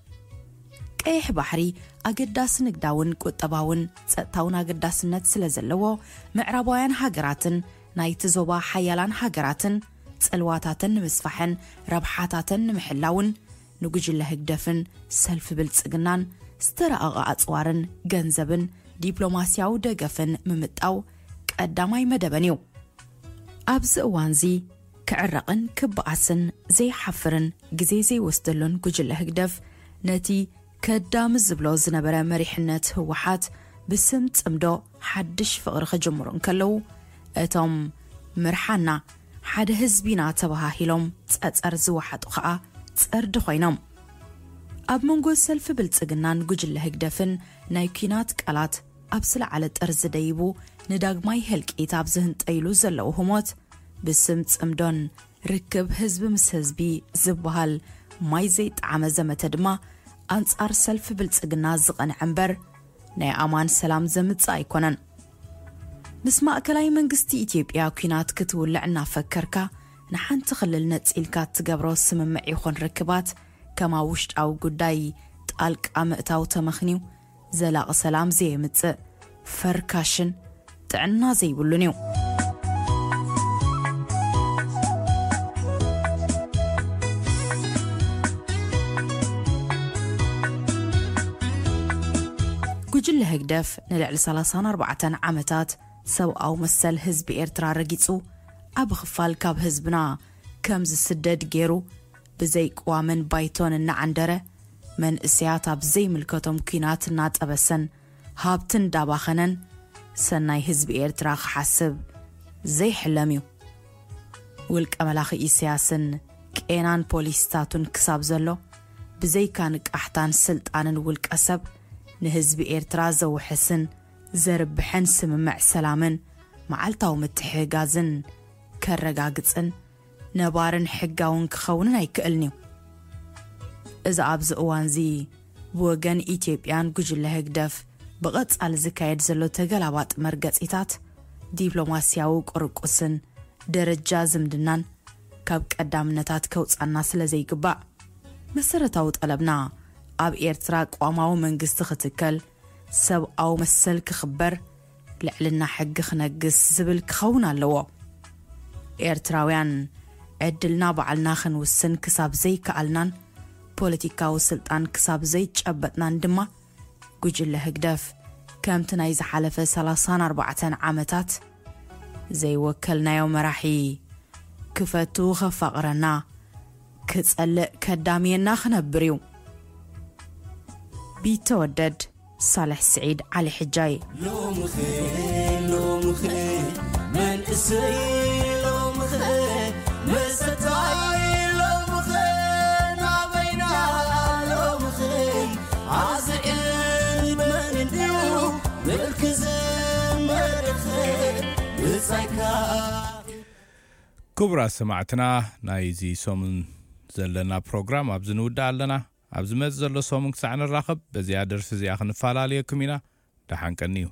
ቀይሕ ባሕሪ ኣገዳሲ ንግዳውን ቁጠባውን ጸጥታውን ኣገዳስነት ስለ ዘለዎ ምዕራባውያን ሃገራትን ናይቲ ዞባ ሓያላን ሃገራትን ጽልዋታትን ንምስፋሕን ረብሓታትን ንምሕላውን ንጉጅለ ህግደፍን ሰልፊ ብልጽግናን ዝተረቐቐ ኣጽዋርን ገንዘብን ዲፕሎማሲያዊ ደገፍን ምምጣው ቀዳማይ መደበን እዩ ኣብዚ እዋንዚ ክዕረቕን ክበኣስን ዘይሓፍርን ግዜ ዘይወስደሉን ጉጅለ ህግደፍ ነቲ ከዳም ዝብሎ ዝነበረ መሪሕነት ህወሓት ብስም ጽምዶ ሓድሽ ፍቕሪ ክጅምሩ እንከለዉ እቶም ምርሓና ሓደ ህዝቢና ተባሂሎም ጸጸር ዝወሓጡ ከዓ ጸርዲ ኮይኖም ኣብ መንጎ ሰልፊ ብልጽግናን ጉጅለ ህግደፍን ናይ ኩናት ቃላት ኣብ ስለዓለ ጠርዚ ደይቡ ንዳግማይ ህልቂት ኣብ ዝህንጠይሉ ዘለዉ ህሞት ብስም ጽምዶን ርክብ ህዝቢ ምስ ህዝቢ ዝበሃል ማይ ዘይጣዕመ ዘመተ ድማ አንጻር ሰልፊ ብልጽግና ዝቐንዕ እምበር ናይ ኣማን ሰላም ዘምጽእ ኣይኮነን ምስ ማእከላይ መንግስቲ ኢትዮጵያ ኩናት ክትውልዕ እናፈከርካ ንሓንቲ ክልል ነጺልካ ትገብሮ ስምምዕ ይኹን ርክባት ከማ ውሽጣዊ ጉዳይ ጣልቃ ምእታው ተመኽኒው ዘላቕ ሰላም ዘየምጽእ ፈርካሽን ጥዕና ዘይብሉን እዩ ጉጅለ ህግደፍ ንልዕሊ 34 ዓመታት ሰብኣዊ መሰል ህዝቢ ኤርትራ ረጊጹ ኣብ ክፋል ካብ ህዝብና ከም ዝስደድ ገይሩ ብዘይ ቋመን ባይቶን እናዓንደረ መንእስያት ኣብ ዘይምልከቶም ኩናት እናጠበሰን ሃብትን ዳባኸነን ሰናይ ህዝቢ ኤርትራ ክሓስብ ዘይሕለም እዩ ውልቀ መላኺ ኢሳያስን ቄናን ፖሊስታቱን ክሳብ ዘሎ ብዘይካ ንቃሕታን ስልጣንን ውልቀ ሰብ ንህዝቢ ኤርትራ ዘውሕስን ዘርብሐን ስምምዕ ሰላምን መዓልታዊ ምትሕጋዝን ከረጋግፅን ነባርን ሕጋውን ክኸውንን ኣይክእልኒ እዚ ኣብዚ እዋንዚ ብወገን ኢትዮጵያን ጉጅለ ህግደፍ ብቐጻል ዝካየድ ዘሎ ተገላባጥ መርገጺታት ዲፕሎማስያዊ ቁርቁስን ደረጃ ዝምድናን ካብ ቀዳምነታት ከውፃና ስለ ዘይግባእ መሰረታዊ ጠለብና ኣብ ኤርትራ ቋማዊ መንግስቲ ክትከል ሰብኣዊ መሰል ክኽበር ልዕልና ሕጊ ክነግስ ዝብል ክኸውን ኣለዎ ኤርትራውያን ዕድልና በዓልና ክንውስን ክሳብ ዘይከኣልናን ፖለቲካዊ ስልጣን ክሳብ ዘይጨበጥናን ድማ ጉጅለ ህግደፍ ከምቲ ናይ ዝሓለፈ 34 ዓመታት ዘይወከልናዮ መራሒ ክፈቱ ኸፋቕረና ክጸልእ ከዳምየና ክነብር እዩ ቢተወደድ صالح سعيد علي حجاي لو مخي من اسي لو مخي مستاي لو مخي نابينا لو مخي عازئين من اليو مركز مرخي بسايكا كبرى سمعتنا نايزي سومن زلنا بروجرام ابزنودا لنا ኣብዚ መዝ ዘሎ ሶሙን ክሳዕን ራኸብ በዚያ ደርፊ እዚኣ ክንፈላለየኩም ኢና ደሓንቀኒዩ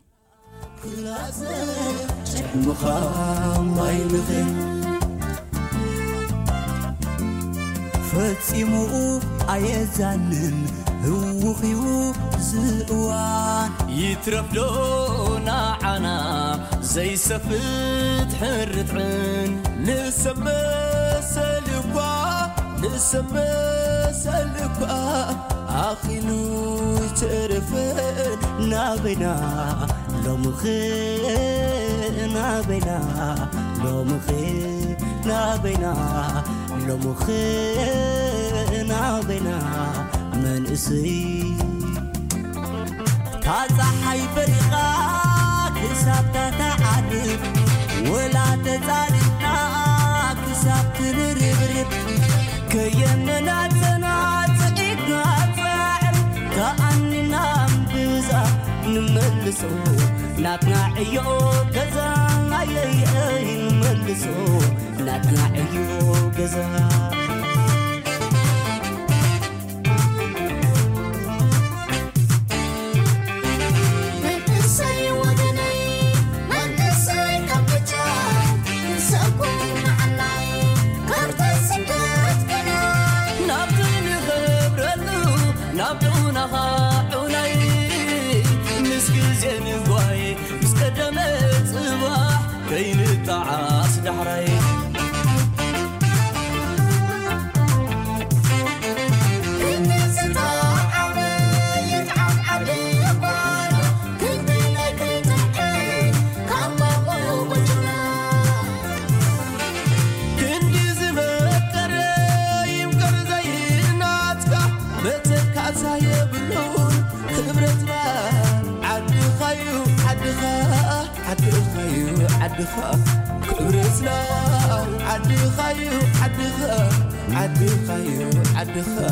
ፈጺሙ ኣየዛንን ህውኽዩ ዝእዋን ይትረፍዶ ናዓና ዘይሰፍት ሕርጥዕን ንሰመሰልኳ نسمسلكوا أخيلو ترفن نابنا لو مخين نابنا لو مخين نابنا لو مخين نابنا من اسي تازحي بريقا كساب تتعدي ولا تزالنا كساب تنربرب كيمنا تناطقنا فاعل كأننا بزا نملسو ناتنا عيو كذا اي نملسو ناتنا عيو كذا نبدونا عناي مسكزين بواي مسقدمت صباح كين الطعاس دحري عدخا كبرسنا عدخايو عدخا عدخايو عدخا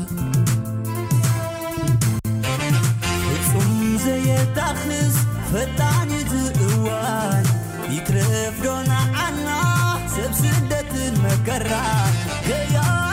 ثم زي تاخذ فتاني زوان يترف دونا عنا سبسدة المكرة